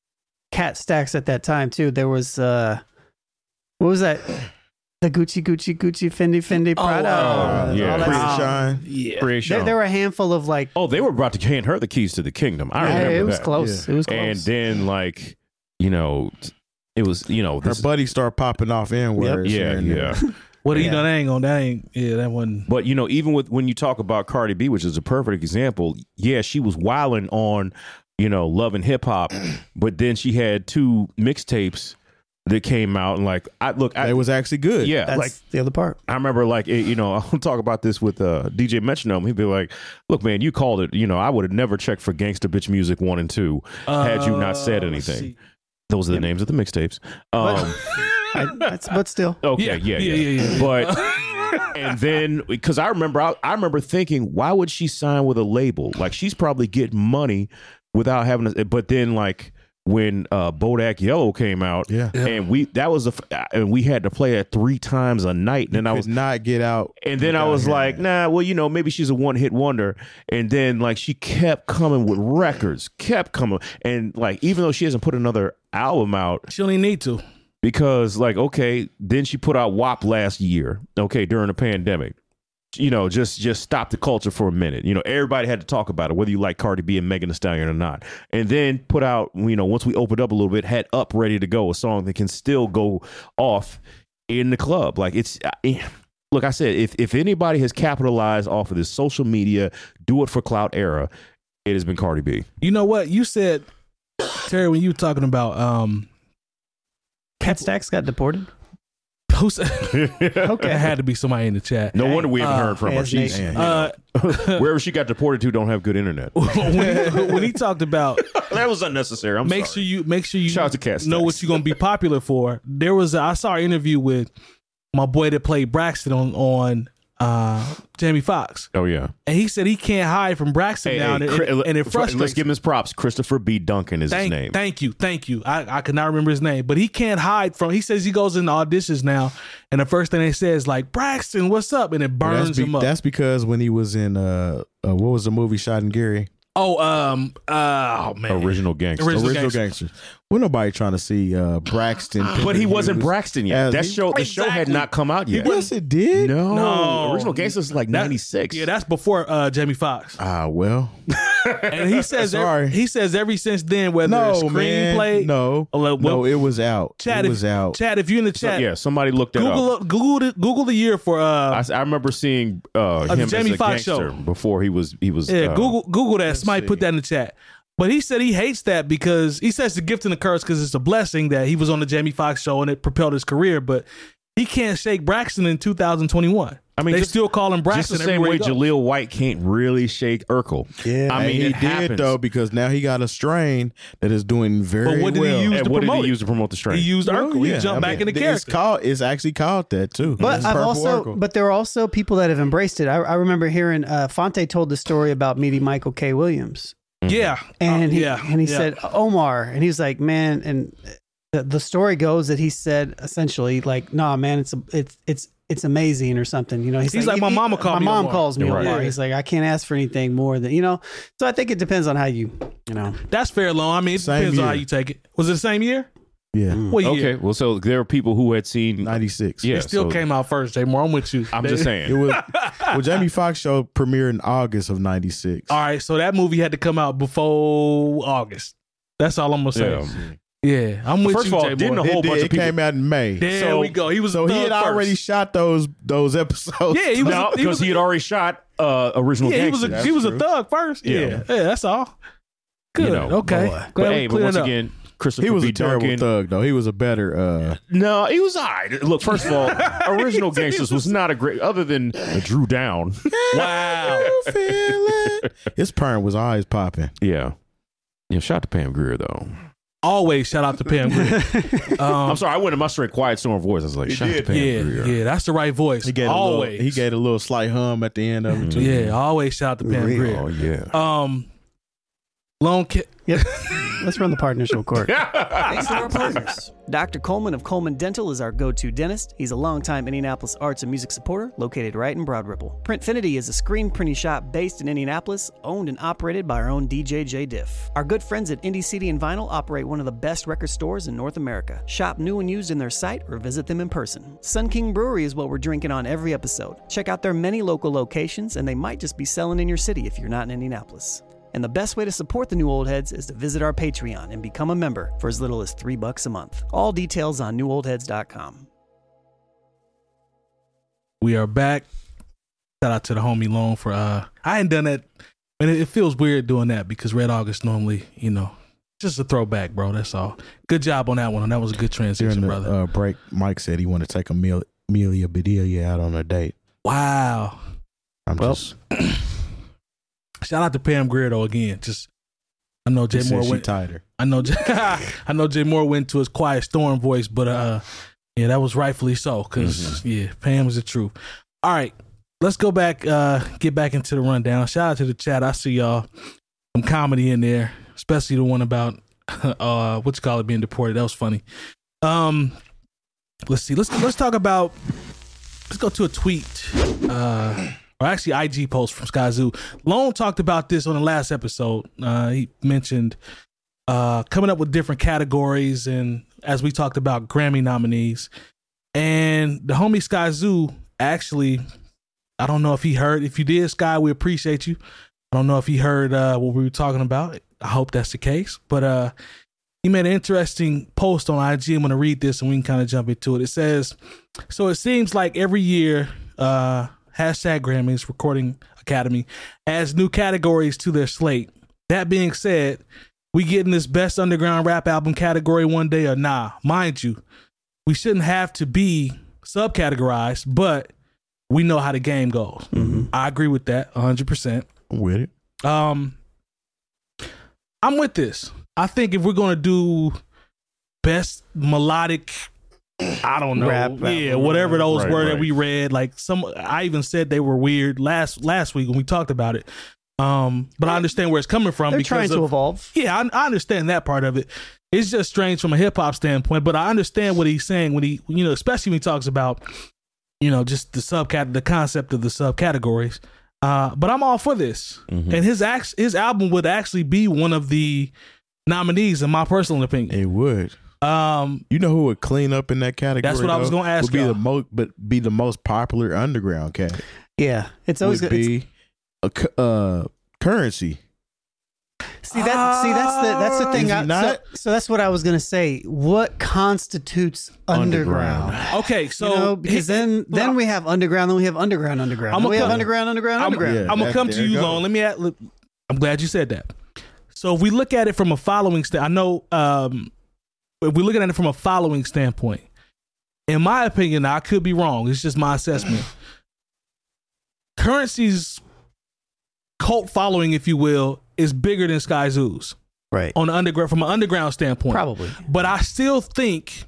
cat stacks at that time too. There was uh what was that? The Gucci Gucci Gucci Fendi Fendi Prada. oh, uh, yeah. all that Pretty stuff. Shine. Yeah. Creation. There, there were a handful of like oh, they were about to hand her the keys to the kingdom. I yeah, remember it was that. close. It was close. And then like, you know, it was, you know, Her this, buddy started popping off N words. yeah, yeah. What Yeah. you know, that ain't gonna, that ain't, yeah, that wasn't. But you know, even with when you talk about Cardi B, which is a perfect example, yeah, she was wilding on, you know, Love and Hip Hop, but then she had two mixtapes that came out, and like I look, I, It was actually good. yeah, That's like the other part. I remember, like it, you know, I'll talk about this with uh, D J Metronome. He'd be like, "Look, man, you called it. You know, I would have never checked for Gangsta Bitch Music one and two had you not said Uh, let's anything." see. Those are the names of the mixtapes. Um, I, that's, but still, okay, Yeah, yeah, yeah, yeah, yeah, yeah. But and then because I remember, I, I remember thinking, why would she sign with a label? Like she's probably getting money without having. To, but then, like when uh, Bodak Yellow came out, Yeah. Yeah. and we that was a and we had to play that three times a night, and then I Could was not get out. And then I without was hearing like, that. nah, well, you know, maybe she's a one hit wonder. And then, like, she kept coming with records, kept coming. And, like, even though she hasn't put another album out, She don't even need to. because, like, okay, then she put out W A P last year, okay, during the pandemic. You know, just just stop the culture for a minute. You know, everybody had to talk about it, whether you like Cardi B and Megan Thee Stallion or not. And then put out, you know, once we opened up a little bit, had Up ready to go, a song that can still go off in the club. Like it's, look, I said, if if anybody has capitalized off of this social media, do it for clout era, it has been Cardi B. You know what? You said, Terry, when you were talking about um Cat Stacks got deported. who said Okay. it had to be somebody in the chat. No wonder we haven't Uh, heard from her. as She's Nate- Uh, wherever she got deported to don't have good internet. when, he, when he talked about That was unnecessary. I'm make sorry. sure you make sure you Shout out to Cat know Stacks. what you're gonna be popular for. There was a, I saw an interview with my boy that played Braxton on on uh, Jamie Foxx, Oh yeah. and he said he can't hide from Braxton Hey, now, hey, and, Chri- and, and it let's frustrates. give him his props. Christopher B. Duncan is Thank, his name. thank you, thank you. I, I could not remember his name, but he can't hide from. He says he goes into auditions now, and the first thing they say is like, "Braxton, what's up?" and it Well, burns that's, be- him up. that's because when he was in uh, uh what was the movie shot in Gary? oh, um, uh, oh man, Original gangster. Original Original Gangster. Gangsters. Well, nobody trying to see uh Braxton. But he wasn't Pimpin' Braxton yet. As That he- show, the show had Exactly. not come out yet. Yes, it did. No, No. Original Gangsters is like That- ninety-six. Yeah, that's before uh, Jamie Foxx. Ah, well. And he says, Sorry. every, he says every since then, whether No, it's man. screenplay, No. or like, No, what- it was out. Chad, it if, was out. Chad, if you're in the So, chat, yeah, somebody looked that Google up. up, Google the, Google the year for uh, I, I remember seeing uh, the him Jamie as a Foxx gangster show. before he was he was. yeah, uh, Google Google that. let's Somebody see. put that in the chat. But he said he hates that because he says the gift and the curse because it's a blessing that he was on the Jamie Foxx show and it propelled his career. But he can't shake Braxton in two thousand twenty-one. I mean, they just- still call him Just Braxton the same everywhere way he goes. Jaleel White can't really shake Urkel. Yeah. I And mean, he it did happens. though because now he got a strain that is doing very But what did he well. use? And to what did promote he it. use to promote the strain? He used Well, Urkel. yeah, he jumped I back mean, in the It's character. called. It's actually called that too. But It's I've Purple also, Urkel. but there are also people that have embraced it. I, I remember hearing uh, Fonte told the story about meeting Michael K. Williams, Yeah, and Uh, he yeah, and he yeah. said Omar, and he was like, man, and the, the story goes that he said essentially like, nah, man, it's a, it's it's it's amazing or something. You know, He's like, my he- mama called my me mom Omar. calls me Right. Omar. Yeah. He's like, I can't ask for anything more than you know. So I think it depends on how you, you know. That's fair, Long. I mean, it Same depends on year. how you take it. Was it the same year? yeah, What Okay, year? well, so there are people who had seen. ninety-six. Yeah, It still so came out first, Jay Moore. I'm with you. I'm They- just It saying. was well. Jamie Foxx show premiered in August of ninety-six. All right, so that movie had to come out before August. That's all I'm gonna say. Yeah. Yeah, I'm with First you, of all, Jay didn't Moore. a whole It, did- bunch it of people. came out in May. There so- we go. He was So a he thug had already first. shot those those episodes. Yeah, he was. No, a, he because was. he had already shot uh, Original yeah, he was. Gangsters. A, he was a true. thug first. Yeah, Yeah. yeah, that's all. Good. You know, okay. boy. Glad But we hey, but cleared once it up. again, Christopher He was B. a terrible Duncan. thug though. He was a better. uh No, he was all right. Look, first of all, Original Gangsters was not a great, other than Drew Down. Wow. You feel it? His parent was always popping. Yeah. Yeah, shout out to Pam Grier, though. Always shout out to Pam Grier. Um, I'm sorry, I went in my straight quiet storm voice. I was like, shout out to Pam yeah, Grier. yeah, that's the right voice. He gave always. A little, he gave a little slight hum at the end of it too. Yeah, always shout out to Pam Grier. Oh, Grier. yeah. Um, Lone Ki- Yep. Let's run the partnership court. Thanks to our partners. Doctor Coleman of Coleman Dental is our go-to dentist. He's a longtime Indianapolis arts and music supporter located right in Broad Ripple. Printfinity is a screen printing shop based in Indianapolis, owned and operated by our own D J J Diff. Our good friends at Indie C D and Vinyl operate one of the best record stores in North America. Shop new and used in their site or visit them in person. Sun King Brewery is what we're drinking on every episode. Check out their many local locations, and they might just be selling in your city if you're not in Indianapolis. And the best way to support the New Old Heads is to visit our Patreon and become a member for as little as three bucks a month. All details on new old heads dot com. we are back. Shout out to the homie Lone for uh I hadn't done that. And it, it feels weird doing that because Red August normally, you know, just a throwback, bro. That's all. Good job on that one. That was a good transition, During the brother. uh, break, Mike said he wanted to take Amelia, Amelia Bedelia out on a date. Wow. I'm Well, just. Shout out to Pam Grier though again. Just I know Jay He said Moore she went. tighter. I know. I know Jay Moore went to his Quiet Storm voice, but uh, yeah, that was rightfully so. Because Mm-hmm. yeah, Pam is the truth. All right, let's go back. Uh, get back into the rundown. Shout out to the chat. I see y'all some comedy in there, especially the one about uh, what you call it being deported. That was funny. Um, let's see. Let's let's talk about. Let's go to a tweet. Uh, or actually, I G post from Skyzoo. Lone talked about this on the last episode. Uh, he mentioned uh, coming up with different categories, and as we talked about Grammy nominees, and the homie Skyzoo actually, I don't know if he heard. If you did, Sky, we appreciate you. I don't know if he heard uh, what we were talking about. I hope that's the case. But uh, he made an interesting post on I G. I'm going to read this and we can kind of jump into it. It says, so it seems like every year, uh, hashtag Grammys, Recording Academy, adds new categories to their slate. That being said, we getting this best underground rap album category one day or nah? Mind you, we shouldn't have to be subcategorized, but we know how the game goes. Mhm. I agree with that one hundred percent. I'm with it. Um, I'm with this. I think if we're gonna do best melodic, I don't know, Rap, yeah, rap, whatever those right, were that right. we read. Like some, I even said they were weird last last week when we talked about it. Um, but I understand where it's coming from. They're because trying to of, evolve. yeah, I, I understand that part of it. It's just strange from a hip hop standpoint, but I understand what he's saying when he, you know, especially when he talks about, you know, just the subcat, the concept of the subcategories. Uh, but I'm all for this, Mhm. and his act, his album would actually be one of the nominees, in my personal opinion. It would. Um, You know who would clean up in that category? That's what I was though? gonna ask Would be y'all. the most, but be the most popular underground cat. Yeah, it's always Would good. It's- be a cu- uh, Currency. See that? See that's the that's the thing. Is he I, so, not? so that's what I was gonna say. What constitutes underground? Underground. okay, so you know, because then then we have underground, then we have underground, underground. I'm then we have gonna- underground, underground, I'm, underground. Yeah, I'm gonna that- come to there you, you go. Lone. Let me. Add, look, I'm glad you said that. So if we look at it from a following stand, I know. Um, if we're looking at it from a following standpoint, in my opinion, now, I could be wrong. It's just my assessment. Currency's cult following, if you will, is bigger than Skyzoo's Right. on the underground from an underground standpoint. Probably. But I still think,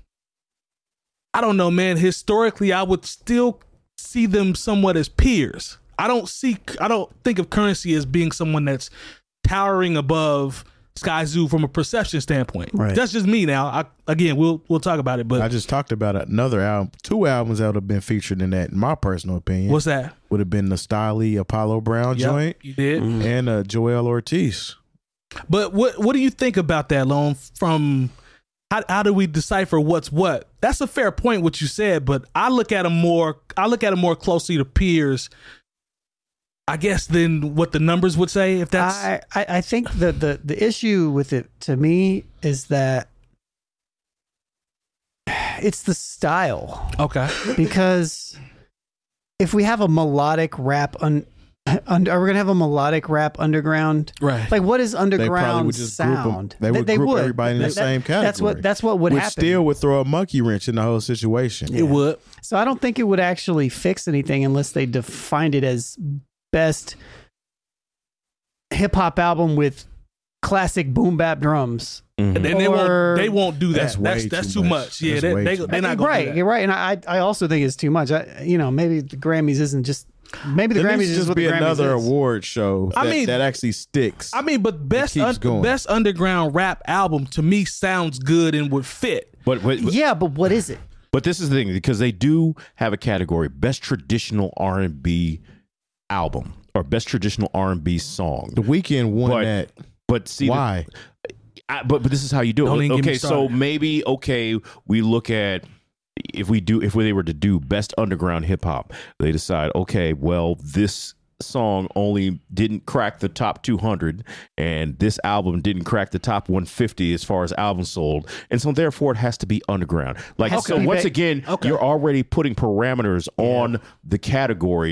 I don't know, man. Historically, I would still see them somewhat as peers. I don't see, I don't think of Currency as being someone that's towering above Skyzoo from a perception standpoint. Right. That's just me now. I, again, we'll we'll talk about it. But I just talked about another album, two albums that would have been featured in that. In my personal opinion, what's that? would have been the Styly Apollo Brown Yep, joint you did. and uh, Joel Ortiz. But what what do you think about that, Lone? From how how do we decipher what's what? That's a fair point what you said, but I look at them more. I look at them more closely to peers, I guess, than what the numbers would say. If that's I, I I think the, the the issue with it to me is that it's the style, okay. because if we have a melodic rap un, un are we gonna have a melodic rap underground? Right. Like, what is They probably underground would just group 'em- sound? they would group everybody in the That- same That's what category, that's what would Which happen. still would throw a monkey wrench in the whole situation. It would. So I don't think it would actually fix anything unless they defined it as best hip hop album with classic boom bap drums. And they Or- won't. They won't do that. That's That's way that's, too too much. much. Yeah, That's they, way they, too they're right, not going to do that. you're right, and I I also think it's too much. I, you know, maybe the Grammys isn't just maybe the There Grammys needs is to just just what be the Grammys another is. award show I that, mean- that actually sticks. I mean, but best keeps un- going. best underground rap album to me sounds good and would fit. But, but but Yeah, but what is it? but this is the thing, because they do have a category: best traditional R and B album or best traditional R and B song. the Weeknd won But- that. But see, the- Why? I, but but this is how you do Don't it. even get me Okay, so started. maybe okay, we look at if we do if they were to do best underground hip hop, they decide okay, well this song only didn't crack the top two hundred, and this album didn't crack the top one fifty as far as albums sold, and so therefore it has to be underground. Like Has to so, be once ba- again, Okay. you're already putting parameters on the category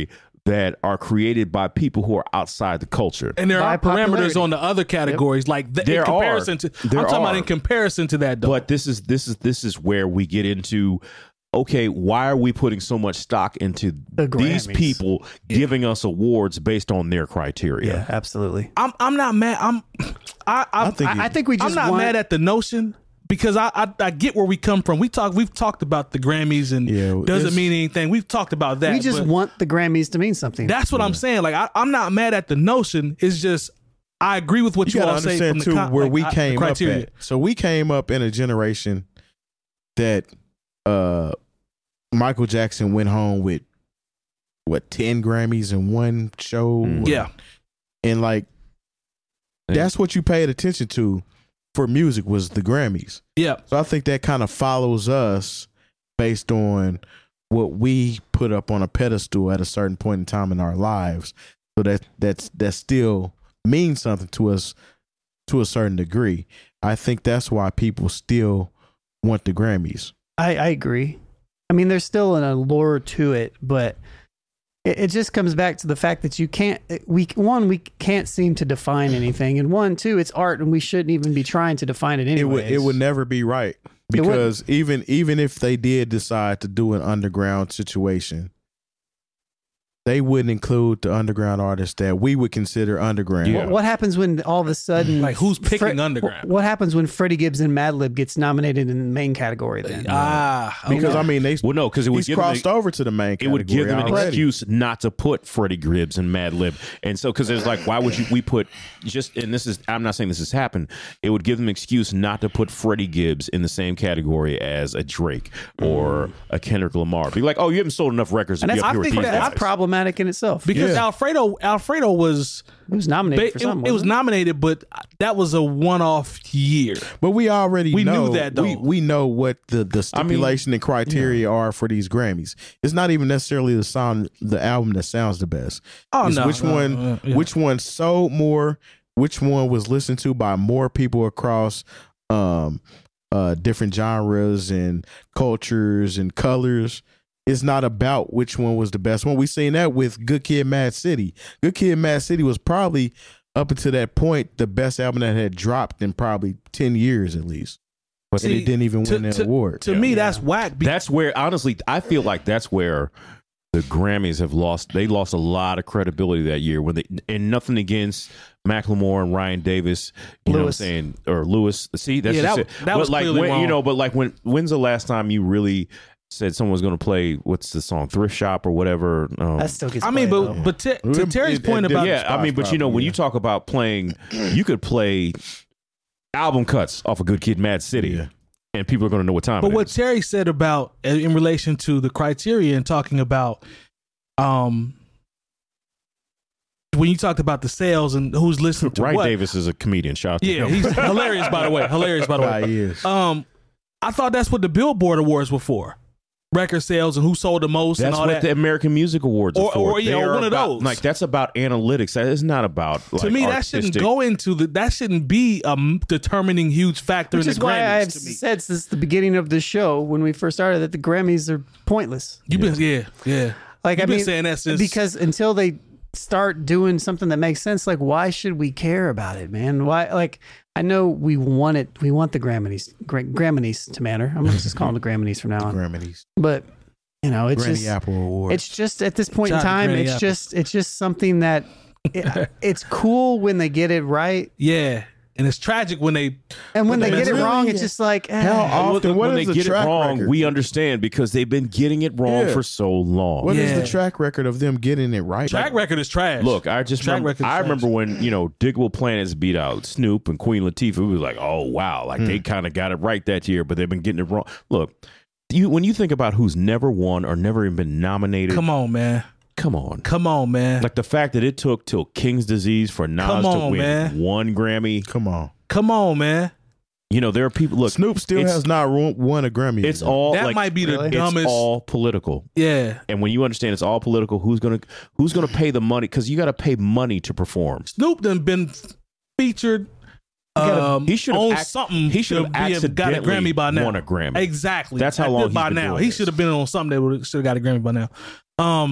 that are created by people who are outside the culture. And there By are parameters popularity. on the other categories, like the, There in comparison are. to. There I'm talking about are. in comparison to that, though. But this is this is this is where we get into, okay, why are we putting so much stock into The these Grammys. people giving us awards based on their criteria? Yeah, absolutely. I'm I'm not mad. I'm I I, I think I, I think we just I'm not want, mad at the notion because I, I I get where we come from. We talk we've talked about the Grammys and Yeah, doesn't it's- mean anything. We've talked about that. we just but want the Grammys to mean something. that's what I'm saying. Like I, I'm not mad at the notion. It's just I agree with what You you, gotta all say from understand the too con- where like, we I- the came up criteria. at. So we came up in a generation that uh Michael Jackson went home with what ten Grammys in one show. Mm. Yeah. And like that's what you paid attention to for music was the Grammys. Yeah. So I think that kind of follows us based on what we put up on a pedestal at a certain point in time in our lives. So that that's that still means something to us to a certain degree. I think that's why people still want the Grammys. I, I agree. I mean, there's still an allure to it, but it, it just comes back to the fact that you can't. We one, we can't seem to define anything, and one, two, it's art, and we shouldn't even be trying to define it It anyway. would it would never be right because even even if they did decide to do an underground situation, they wouldn't include the underground artists that we would consider underground. Yeah. What, what happens when all of a sudden, Like, who's picking Fre- underground? What happens when Freddie Gibbs and Madlib gets nominated in the main category? Then Ah, Because okay. I mean they Well, no, because it would he's give them crossed a- over to the main it category would give them an already. excuse not to put Freddie Gibbs and Madlib, and so because it's like, why would you? We put just, and this is, I'm not saying this has happened. It would give them an excuse not to put Freddie Gibbs in the same category as a Drake or a Kendrick Lamar. Be like, oh, you haven't sold enough records to and be that's, up I here with think these that's guys. problematic in itself. because Yeah. Alfredo Alfredo was He was nominated ba- for it, something. it was wasn't nominated, but that was a one off year. But we already We knew know that, though. We, we know what the, the stipulation and criteria are for these Grammys. It's not even necessarily the sound, the album that sounds the best. Oh It's no, which no, one? uh, yeah. Which one sold more? Which one was listened to by more people across um, uh, different genres and cultures and colors? It's not about which one was the best one. We seen that with Good Kid, Mad City. Good Kid, Mad City was probably up until that point the best album that had dropped in probably ten years at least. But See, it didn't even to- win that to- award. To me, that's whack. be- That's where, honestly, I feel like that's where the Grammys have lost. They lost a lot of credibility that year. When they, and nothing against Macklemore and Ryan Davis, you know what I'm Lewis. saying, or Lewis. See, that's Yeah, just that- it. that but was like clearly when, you wrong. know, but like when when's the last time you really said someone was going to play what's the song, Thrift Shop or whatever? Um, That still gets. I mean, played, but though. but to, to Terry's It- it- point it- about yeah, I mean, but you know, when probably, you yeah. talk about playing, you could play album cuts off of Good Kid, Mad City, Yeah. and people are going to know what time. But it what is. Terry said about uh, in relation to the criteria and talking about, um, when you talked about the sales and who's listening to Ryan what, Davis is a comedian. Shout out to yeah, him. he's hilarious by the way, hilarious by the Five way. years. Um, I thought that's what the Billboard Awards were for, record sales and who sold the most and That's all what that. the American Music Awards Or- are for. or, yeah, They or are one of about- those. Like that's about analytics. That is not about. Like, to me, that artistic. shouldn't go into the. That shouldn't be a m- determining huge factor Which in is the why Grammys. I've to me, said since the beginning of the show when we first started that the Grammys are pointless. you've been yeah yeah. Like You've I been mean, saying that since because until they start doing something that makes sense, like why should we care about it, man? Why? Like I know we want it. We want the Grammys, Gra- Grammys to matter. I'm gonna just call them the Grammys from now on. Grammys. But you know, it's Granny just Apple Award. it's just at this point Shout in out to time, Granny it's Apple. just it's just something that it, it's cool when they get it right, yeah, and it's tragic when they and when they But get it really, wrong, it's just like eh. How And often? look, What when is they the get it track wrong, record? we understand because they've been getting it wrong Yeah. for so long. What is Yeah. the track record of them getting it right? track record is trash. Look, I just Track remember, record's I trash. remember when, you know, Diggable Planets beat out Snoop and Queen Latifah. We was like, oh, wow. Like, Hmm. they kind of got it right that year, but they've been getting it wrong. Look, you when you think about who's never won or never even been nominated, Come on, man. come on. Come on, man. Like, the fact that it took till King's Disease for Nas Come to on, win man. one Grammy. Come on. Come on, man. You know, there are people, look, Snoop still it's- has not won, won a Grammy. it's yet. all That like, might be the Really? it's dumbest. all political. Yeah. And when you understand it's all political, who's gonna who's gonna pay the money? Because you got to pay money to perform. Snoop done been featured. Um, He should have on ac- something. he should have to be a- got a accidentally Grammy by now. won a Grammy. Exactly. That's how At long this- he's by been now. doing He this. should have been on something that would should have got a Grammy by now. Um,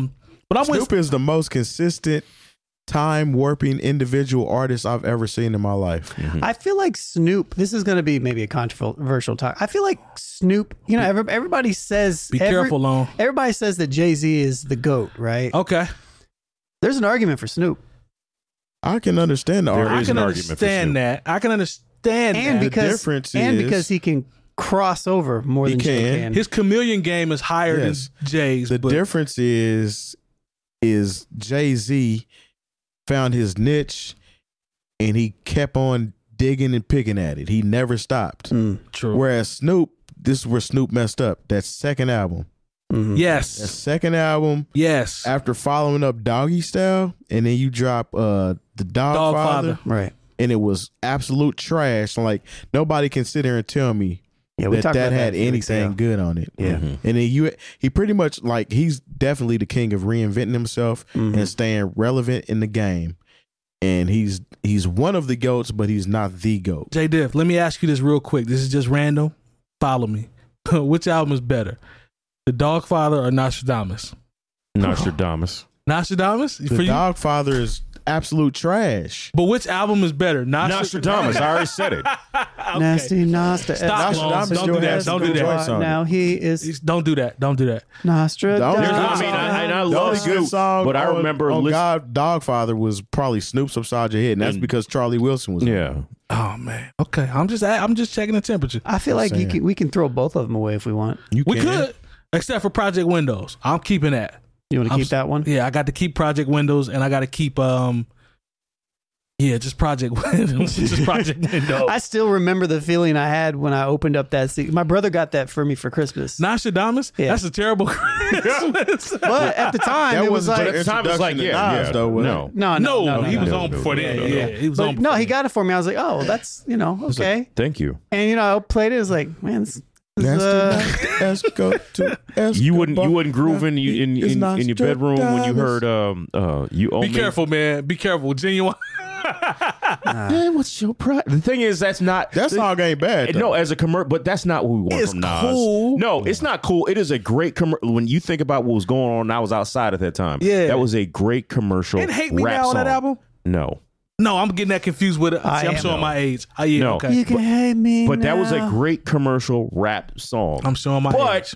But I'm Snoop with is the most consistent, time warping individual artist I've ever seen in my life. I feel like Snoop. This is going to be maybe a controversial talk. I feel like Snoop. You know, every, everybody says. be every- careful, Lone. Everybody says that Jay-Z is the GOAT, right? Okay. There's an argument for Snoop, I can understand the There argument. I is can an argument for understand Snoop. that. I can understand and that. because difference and is- because he can cross over more He than Jay can. can. His chameleon game is higher Yes. than Jay's. The but difference is, is Jay-Z found his niche, and he kept on digging and picking at it. He never stopped. Mm, True. Whereas Snoop, this is where Snoop messed up. That second album, mhm. that Yes. second album, Yes. after following up Doggy Style, and then you drop uh the Dog, Father, Dogfather. Right. and it was absolute trash. Like nobody can sit there and tell me Yeah, we that talked that about had that a few weeks anything ago. good on it. Yeah. Mhm. And then you, he pretty much like he's definitely the king of reinventing himself Mhm. and staying relevant in the game. And he's he's one of the goats, but he's not the goat. J Diff, let me ask you this real quick. This is just random. Follow me. Which album is better? The Dogfather or Nostradamus? Nostradamus. Nostradamus? The For you? Dogfather is absolute trash. But which album is better? Nostra- Nostradamus. I already said it. Okay. Nasty Nostra. Stop, Nostradamus Don't do still that. has Don't some do good that. joints on it. Now he is He's- Don't do that. Don't do that. Nostradamus. The only There's- good I mean, I, and I The love only good Snoop, song, but I on- remember on listening. God Dogfather was probably Snoop's Upside Your Head, and that's And- because Charlie Wilson was. on it. Yeah. Oh man. Okay. I'm just I'm just checking the temperature. I feel like you Saying. can, we can throw both of them away if we want. You We can. could, except for Project Windows. I'm keeping that. You want to I'm keep s- that one? Yeah, I got to keep Project Windows, and I got to keep um. Yeah, just Project Windows. Just Project Windows. I still remember the feeling I had when I opened up that C D. My brother got that for me for Christmas. Nostradamus. Yeah. That's a terrible Christmas. But at the time, That it was wasn't like, But at the time, it's like, introduction to yeah, Nas, yeah. though, was it? no. no, no, no, no, no, he no, was no, on no, before no, that. no, Yeah, no. he was But on. no, before he that. got it for me. I was like, oh, that's, you know, It's like, okay. thank you. And, you know, I played it. It was like, man, this, this is, uh, Esco to Escobar. You wouldn't you wouldn't groove in you in, It's in, in your bedroom when you Nostradamus. heard um uh you owe Be me. careful, man. Be careful. Genuine. Yeah, what's your pride? The thing is, that's not That song ain't bad. though. No, as a commercial, but that's not what we want It's from Nas. cool. No, it's not cool. It is a great commercial. When you think about what was going on, I was outside at that time. Yeah. that was a great commercial. And Hate Me rap Now on that song. album. No, No, I'm getting that confused with it. I See, I'm am. showing No. my age. Oh, yeah, No. okay. you can hate me but that was a now. great commercial rap song. I'm showing my But- age.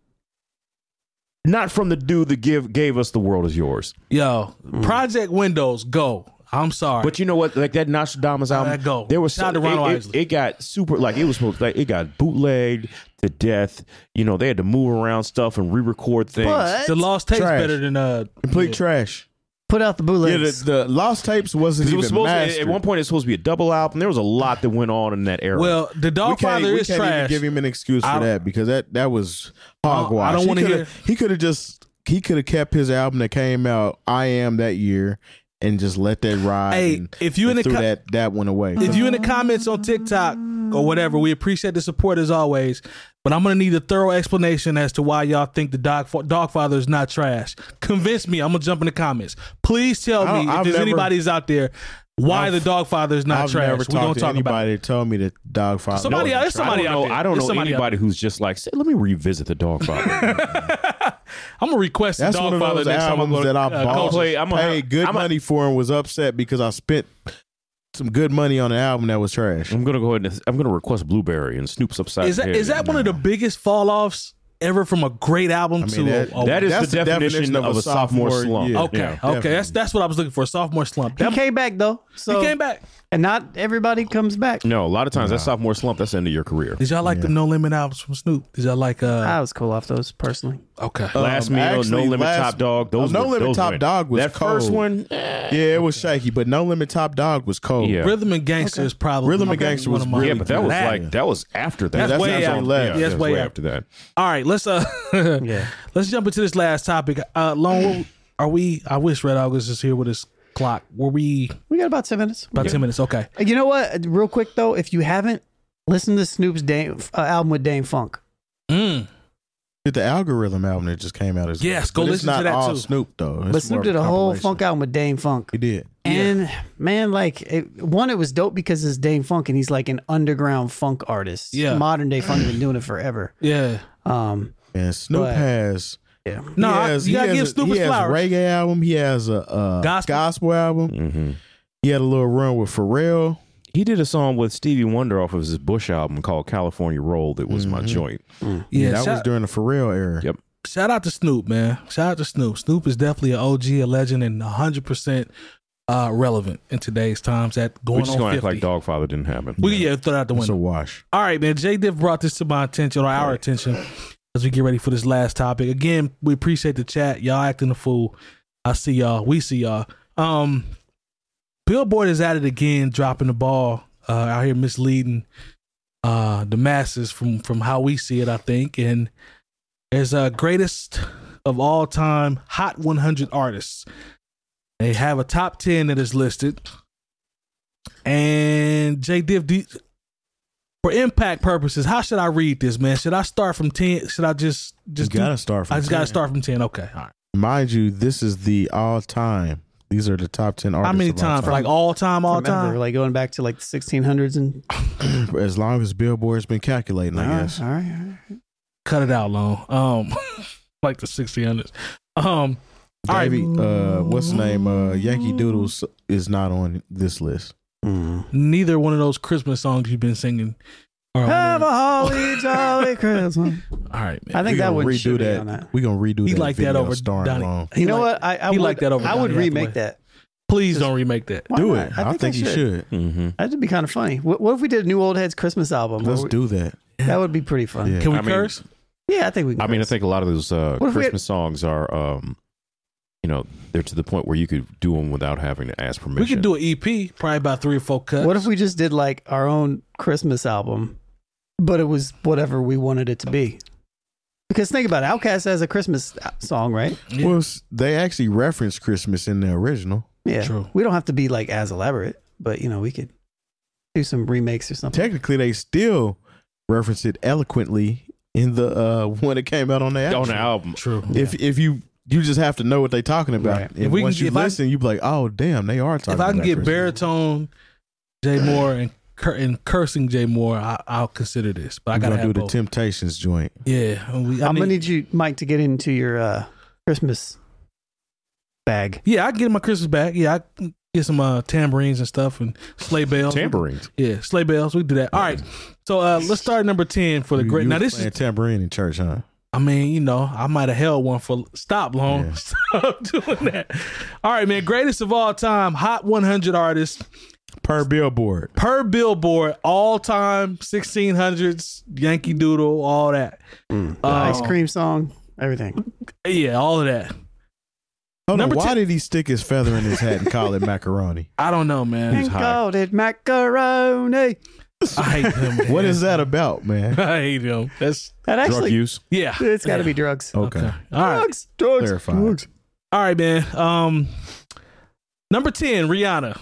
Not from the dude that give gave us "The World Is Yours." Yo, Project Windows, go. I'm sorry. But you know what? Like that Nostradamus album, that go. there was Shout out some, to Ronald it, Isley. it, it got super like it was supposed like it got bootlegged to death. You know, they had to move around stuff and re-record things. But the Lost Tapes Trash. better than uh complete yeah. trash. put out the Yeah, bootlegs. the, the Lost Tapes wasn't It even was supposed to, mastered. at one point it's supposed to be a double album. There was a lot that went on in that era. Well, the we can't, Dogfather we is can't even trash. give him an excuse I for don't- that because that that was hogwash. I don't He wanna coulda- hear- He could have just he could have kept his album that came out I Am that year and just let that ride. Hey, and, if you in and the threw co- that that one away. If you in the comments on TikTok or whatever, we appreciate the support as always. But I'm gonna need a thorough explanation as to why y'all think the Dog Dogfather is not trash. Convince me. I'm gonna jump in the comments. Please tell I me don't- if I've there's never- anybody's out there why I've- the Dogfather is not I've trash. never We talked don't to talk about anybody it. that told me that Dogfather. Somebody wasn't else- trash. somebody I don't out know. there. I don't There's know somebody out anybody who's just like, say, let me revisit the Dogfather. I'm gonna request the That's one of Dogfather those next time I'm albums going that I uh, bought, Coach's. play- I'm gonna- paid good I'm a- money for, and was upset because I spent some good money on an album that was trash. I'm gonna go ahead and I'm gonna request Blueberry and Snoop's upside. Is that Head. is that one of the biggest fall offs ever from a great album I to mean, a, that- a- That is That's the definition, of a sophomore, slump. yeah. okay? Yeah, okay, definitely. that's that's what I was looking for. A sophomore slump. he That- came back though. So he came back. and not everybody comes back. No, a lot of times that sophomore slump, that's the end of your career. Did y'all like the No Limit albums from Snoop? Did y'all like uh? I was cool off those personally. Okay. Last Um, Meal, actually, No Limit, last- Top Dog. Those Oh, No were- Limit those Top went. Dog was that first cold. one. eh, Yeah, it was shaky, but No Limit Top Dog was cold. Yeah. Rhythm and Gangster is probably Rhythm and okay, Gangster one was of my- really yeah, but that was That- like that was after that. That's That's way not after. when he left. Yeah, Yeah, that's that's way way after. after that. All right, let's uh, Yeah. let's jump into this last topic. Uh, Lone, are we? I wish Red August is here with his clock. Were we We got about ten minutes. about ten minutes? Okay. You know what? Real quick though, if you haven't listened to Snoop's Dame, uh, album with Dame Funk, Mm. Did the Algorithm album that just came out as Yes, well. go But it's listen to not that all too. Snoop though. It's but Snoop more of did a whole compilation. funk album with Dame Funk. He did. And man, like it, one, it was dope because it's Dame Funk and he's like an underground funk artist. Yeah. Modern day funk, been doing it forever. Yeah. Um, And Snoop But- has Yeah. No, He I- has- you he gotta has give a- Snoop He his has a flowers. reggae album. He has a, a Gospel. gospel, album. Mm-hmm. He had a little run with Pharrell. He did a song with Stevie Wonder off of his Bush album called California Roll that was my Mhm. joint. Yeah, Yeah, that was shout, during the Pharrell era. Yep. shout out to Snoop, man. Shout out to Snoop. Snoop is definitely an O G, a legend, and one hundred percent uh, relevant in today's times. That going We're just on going to fifty. act like Dogfather didn't happen. we yeah, throw it out the It's a window. wash. All right, man. J Diff brought this to my attention, or our attention, as we get ready for this last topic. Again, we appreciate the chat. Y'all acting a fool. I see y'all. We see y'all. Um, Billboard is at it again, dropping the ball uh, out here, misleading uh, the masses from from how we see it. I think, and there's a greatest of all time Hot one hundred artists. They have a top ten that is listed, and J Diff. Do, For impact purposes, how should I read this, man? Should I start from ten? Should I just just You gotta do- start from I just gotta ten. start from ten. Okay, all right. Mind you, this is the all time. These are the top ten artists. How many of all times? time. Like all time, all Remember, time. like going back to like the sixteen hundreds and as long as Billboard's been calculating, I all right, guess. all right, all right. Cut it out, long. Um, like the sixteen hundreds. Um, all right. Davey, uh, what's the name? Uh, Yankee Doodles is not on this list. Neither one of those Christmas songs you've been singing are on Have there. a holly jolly Christmas. All right, man. I think We that gonna would redo should be that. on that. We gonna redo He that. like that video over starring Donnie. Long. He You know like- what? I, I he would like that over I would Donny remake Hathaway. that. Please don't remake that. Why Do not? it. I think, you should. Mm-hmm. That'd be kind of funny. What, what if we did a New Old Heads Christmas album? Let's Where we- do that. That would be pretty fun. Yeah. Yeah, Can we I mean- curse? I think we. Can I mean, I curse. think a lot of those uh, What if we had- Christmas songs are, um, you know, they're to the point where you could do them without having to ask permission. We could do an E P, probably about three or four cuts. What if we just did like our own Christmas album, but it was whatever we wanted it to be? Because think about it, Outkast has a Christmas song, right? Yeah. Well, s- they actually referenced Christmas in the original. Yeah. True. We don't have to be like as elaborate, but you know, we could do some remakes or something. Technically, they still reference it eloquently in the uh when it came out on the album. on the album. True. If if you you just have to know what they're talking about. Right. And If we can- once you if I- listen, you be like, oh damn, they are talking. If I can about get Christmas. baritone Jay Moore and cur- and cursing Jay Moore, I, I'll consider this. But I I'm gotta gonna have do the both. Temptations joint. Yeah, we, I I'm gonna need- need you, Mike, to get into your uh, Christmas bag. Yeah, I can get my Christmas back. Yeah, I can get some uh, tambourines and stuff and sleigh bells. Tambourines. Yeah, sleigh bells. We can do that. All right. So uh, let's start at number ten for the You- great. you Now was this playing is. tambourine in church, huh? I mean, you know, I might have held one for stop long. Yeah. Stop doing that. All right, man. Greatest of all time, Hot one hundred artists Per Billboard. per Billboard, all time, sixteen hundreds, Yankee Doodle, all that. The Uh, ice cream song, everything. Yeah, all of that. Hold Number on, why ten- did he stick his feather in his hat and call it macaroni? I don't know, man. And high. called it macaroni. I hate him. Man. What is that about, man? I hate him. That's That Drug actually, use. yeah. it's got to Yeah. be drugs. Okay. Okay. All right. Drugs, drugs, Clarify. drugs. All right, man. Um, number ten, Rihanna.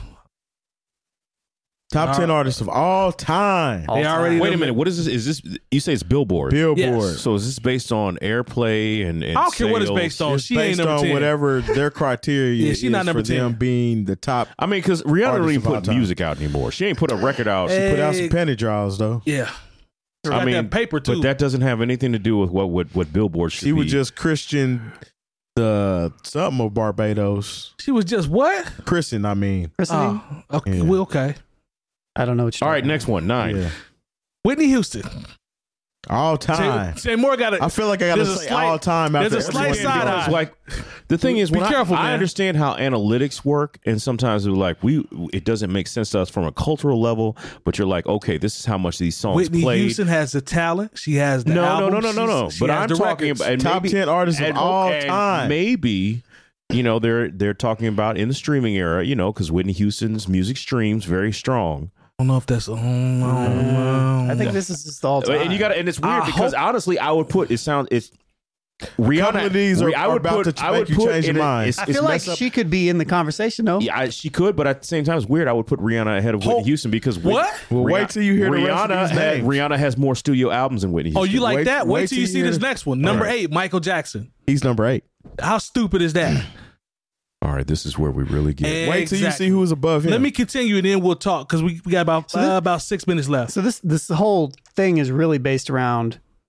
Top All ten right. artists of all time. All They time. already- Wait a minute. What is this? Is this? You say it's Billboard. Billboard. Yes. So is this based on airplay and? and I don't care what it's sales? based on. It's She ain't based number on ten. whatever their criteria Yeah, is she not number for them ten. being the top. I mean, because Rihanna Artist don't even of all put time. music out anymore. She ain't put a record out. Hey, Put out some penny draws though. Yeah. I Got mean, that paper too. But that doesn't have anything to do with what what, what Billboard should She be. was just Christian, the something of Barbados. she was just what? Christian, I mean. Christening? Oh, okay. Yeah. Well, okay. I don't know what you're All right. talking Next one. Nine. Yeah. Whitney Houston. All Jay, time. Jay Moore got it. I feel like I gotta There's a say slight- all time after there's a slight everyone side goes. eye. It's like the thing is, Be when careful, I, I man. understand how analytics work, and sometimes we're like, we it doesn't make sense to us from a cultural level. But you're like, okay, this is how much these songs Whitney played. Houston has the talent. She has the no, album. no, no, no, no, no. She's- she But has I'm the talking records. about and Top maybe, ten artists of and- all and time. Maybe. You know, they're they're talking about in the streaming era, you know, because Whitney Houston's music streams very strong. I don't know if that's. Oh, I don't know. I think this is just all time. And you got and it's weird I because hope- honestly, I would put it sounds it's Rihanna. couple of these are- I are would about put, to I make would you put change in your a- mind. it's- I it's feel like messed up. she could be in the conversation, though. Yeah, I, she could, but at the same time, it's weird. I would put Rihanna ahead of Whitney Hold- Houston because Whit- What? Well, wait till you hear the rest Rihanna of these had- names. Rihanna has more studio albums than Whitney Oh, Houston. you like Wait- that? Wait, wait till you till see you this hear- next one. Number All right. eight, Michael Jackson. He's number eight. How stupid is that? All right, this is where we really get. Eh. Wait till you Exactly. see who's above him. Let me continue and then we'll talk because we, we got about So this- uh, about six minutes left. So this this whole thing is really based around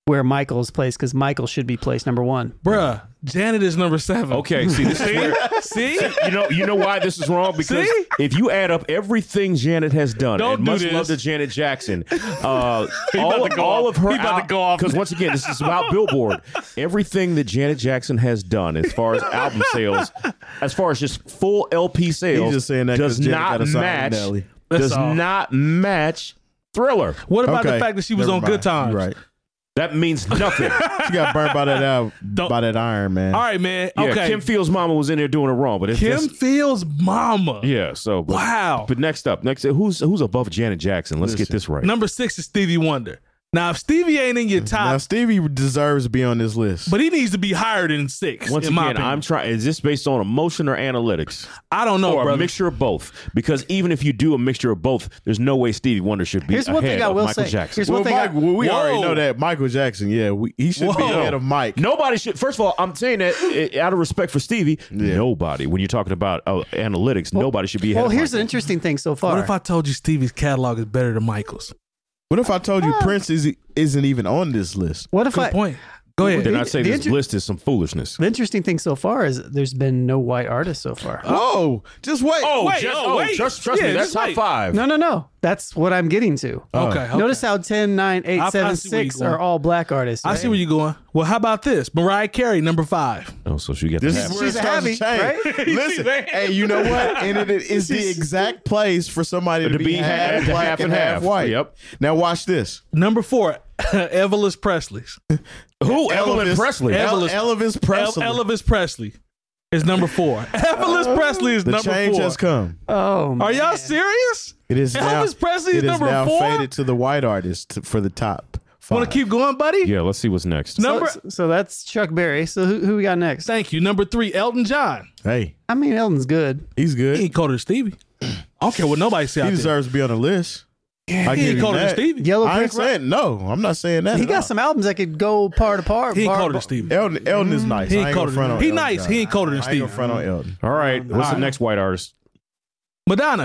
where Michael's placed because Michael should be placed number one. Bruh, Janet is number seven. Okay, see, this is where See? you know you know why this is wrong because See? if you add up everything Janet has done, Don't and do much this. love to Janet Jackson, uh, He all, about to go all off. of her He about to go off. because once again, this is about Billboard. Everything that Janet Jackson has done as far as album sales, as far as just full L P sales, He's just saying that 'cause does Janet not got a song with match. Nelly. That's Does all. not match Thriller. What about Okay, the fact that she was never on mind. Good Times? You're right. That means nothing. She got burnt by that album, Don't- by that iron, man. All right, man. Yeah, Okay. Kim Fields' mama was in there doing it wrong, but it's Kim just, Fields' mama. yeah. So but, Wow. But next up, next who's who's above Janet Jackson? Let's get Listen. this right. Number six is Stevie Wonder. Now, if Stevie ain't in your Now top, Stevie deserves to be on this list. but he needs to be higher than six. Once in my again, opinion. I'm trying. Is this based on emotion or analytics, I don't know, or brother. a mixture of both? Because even if you do a mixture of both, there's no way Stevie Wonder should be Here's one ahead thing I of will Michael say. Jackson. Here's well, one thing I- Mike, well, we Whoa. already know that Michael Jackson, yeah, we, he should be Whoa. ahead of Mike. Nobody should. First of all, I'm saying that eh, out of respect for Stevie, Yeah. nobody. When you're talking about uh, analytics, nobody should be ahead. Well, of here's an Michael. interesting thing so far. What if I told you Stevie's catalog is better than Michael's? What if I told you Prince is, isn't even on this list? What if Good I? point. Go ahead. Then The- I'd say the this inter- list is some foolishness. The interesting thing so far is there's been no white artists so far. Oh, just wait. Oh, wait, just, oh, oh, wait. trust, trust Yeah, me, that's just top wait. five. No, no, no. That's what I'm getting to. Okay. okay. Notice how ten, nine, eight, I- I seven, see where six you're going. are all black artists. I right? see where you're going. Well, how about this? Mariah Carey, number five. Oh, so she got This the is half. where She's it starts heavy, to change. right? Listen, hey, you know what? And it is the exact place for somebody to, To be, be half half- black half and and half half. white. Yep. Now watch this. Number four, Elvis Presley. Who? Evelyn Elvis- Presley. El- El- Elvis Presley. El- Elvis Presley is number four. Elvis Presley is the number change four. has come. Oh, Are y'all man. serious? It is now. Elvis Presley is it is number now four? faded to the white artist to- for the top five. Want to keep going, buddy? Yeah, let's see what's next. No. Number- So, so that's Chuck Berry. So who, who we got next? Thank you. Number three, Elton John. Hey, I mean, Elton's good. he's good. He He, ain't colder than Stevie. I don't care what nobody say out there. deserves to be on the list. I He give ain't you colder than that. Stevie. Yellow I Brick ain't Road. saying no. I'm not saying that. He at got all. some albums that could go par to par. He ain't bar- colder than bar- Stevie. Elton, Elton is nice. He I ain't ain't colder gonna front than on He Elton nice. John. He ain't colder than I ain't gonna Stevie. front on Elton. All right, what's the next white artist? Madonna.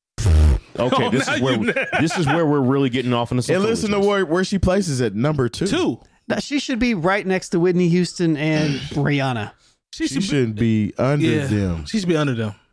Okay, Oh, this now is where you- this is where we're really getting off into some And listen to foolishness. where, where she places at number two. Two. Now, she should be right next to Whitney Houston and Rihanna. She She should be, shouldn't be under yeah. them. She should be under them.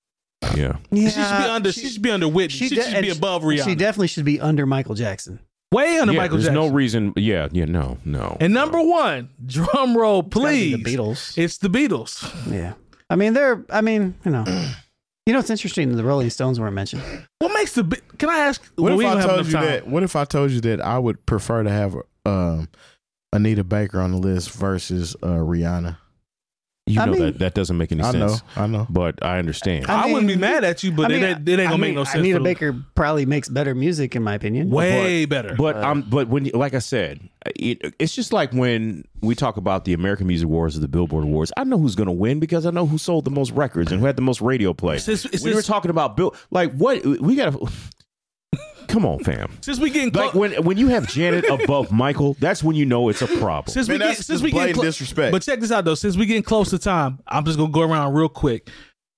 Yeah, Yeah, she should be under. She, should be under Whitney. She, de- should and be she- above Rihanna. She definitely should be under Michael Jackson. Way under yeah, Michael there's Jackson. no reason. Yeah, yeah, no, no. And number one, drum roll, Gotta be please. The Beatles. It's the Beatles. Yeah. I mean, they're, I mean, you know. You know, it's interesting that the Rolling Stones weren't mentioned. What makes the? Be- Can I ask? What well, we if don't I have told enough you time. that? What if I told you that I would prefer to have um, Anita Baker on the list versus uh, Rihanna? You I know mean- that that doesn't make any I know, sense. I know. But I understand. I, I wouldn't be mean- mad at you, but I mean, it, ain't- it ain't I gonna make mean, no sense. Anita for the- Baker probably makes better music, in my opinion. way better. But um, but when you, like I said, it, it's just like when we talk about the American Music Awards or the Billboard Awards. I know who's going to win because I know who sold the most records and who had the most radio play. Since- we since- were talking about Bill, like what we got to. Come on, fam. since we getting Like clo- when when you have Janet above Michael, that's when you know it's a problem. since we Man, get that's since just we getting blatant disrespect. But check this out though. Since we getting close to time, I'm just gonna go around real quick.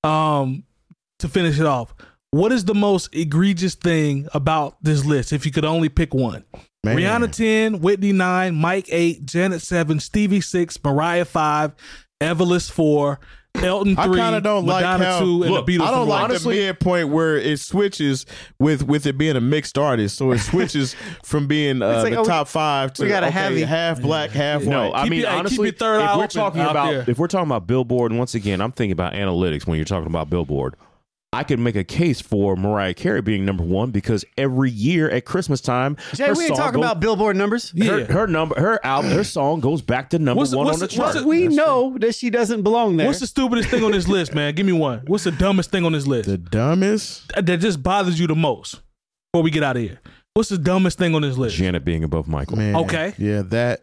Um, to finish it off, what is the most egregious thing about this list? If you could only pick one, Man. Rihanna ten, Whitney nine, Mike eight, Janet seven, Stevie six, Mariah five, Evelyn four, Elton I three, kind of don't Madonna like how two, and look, the Beatles. I don't one. like Honestly- the midpoint where it switches with with it being a mixed artist. So it switches from being uh, It's like, the oh, we- top five to we got a okay, heavy- half black, half No, white. I Keep mean your- hey, keep honestly, your third if eye we're open talking out about there. if we're talking about Billboard, and once again, I'm thinking about analytics when you're talking about Billboard. I could make a case for Mariah Carey being number one because every year at Christmas time, Jay, her we ain't song talking goes- about Billboard numbers. her, Yeah. her number, her album, her song goes back to number What's the- one what's on the the- what's chart. the- We know that she doesn't belong there. What's the stupidest thing on this list, man? Give me one. What's the dumbest thing on this list The dumbest. that just bothers you the most before we get out of here? What's the dumbest thing on this list? Janet being above Michael. Man, Okay. yeah, that.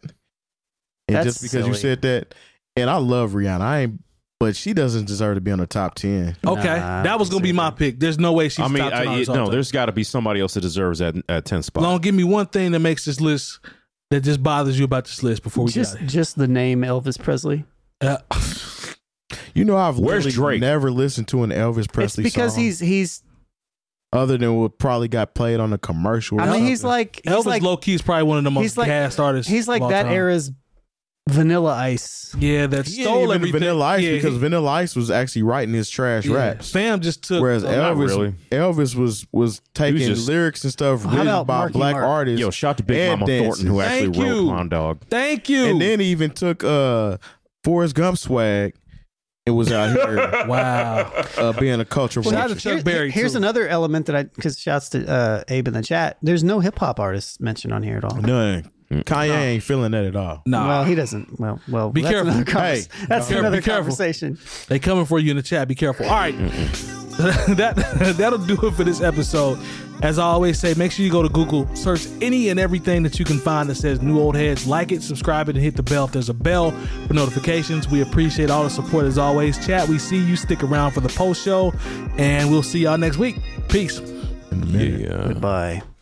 And That's just because you silly. said that, and I love Rihanna, I ain't, but she doesn't deserve to be on the top ten. Okay, Nah, that was gonna be my pick. There's no way she's I mean, top ten I, artist all no, time. there's got to be somebody else that deserves that at ten spot. Long, give me one thing that makes this list that just bothers you about this list before we just get out just the name Elvis Presley. of here. You know, I've Where's literally Drake? never listened to an Elvis It's Presley because song. he's he's other than what probably got played on a commercial. or I mean, he's something. like he's Elvis like low key is probably one of the most he's like- cast artists. he's like of all that time. era's Vanilla Ice. Yeah, that He ain't stole even everything. Vanilla Ice yeah, because he- Vanilla Ice was actually writing his trash yeah. raps. Fam just took. Whereas uh, not Elvis, really. Elvis was was taking just- lyrics and stuff How written about by Marky black Mark? artists. Yo, shout to Big and Mama dances. Thornton who actually Thank wrote you. Hound Dog. Thank you. And then he even took uh Forrest Gump swag and was out here wow. uh, being a culture Shout out vulture. to Chuck Here- Berry, here's too. another element that I because shouts to uh, Abe in the chat. There's no hip hop artists mentioned on here at all. None. Kanye ain't feeling that at all. Nah, Well, he doesn't. Well, well, Be that's careful. Another convers- Hey, that's be careful, another be careful. conversation. they coming for you in the chat. Be careful. All right. that that'll do it for this episode. As I always say, make sure you go to Google, search any and everything that you can find that says New Old Heads. Like it, subscribe it, and hit the bell if there's a bell for notifications. We appreciate all the support as always. Chat, we see you. Stick around for the post show, and we'll see y'all next week. Peace. Yeah. Goodbye.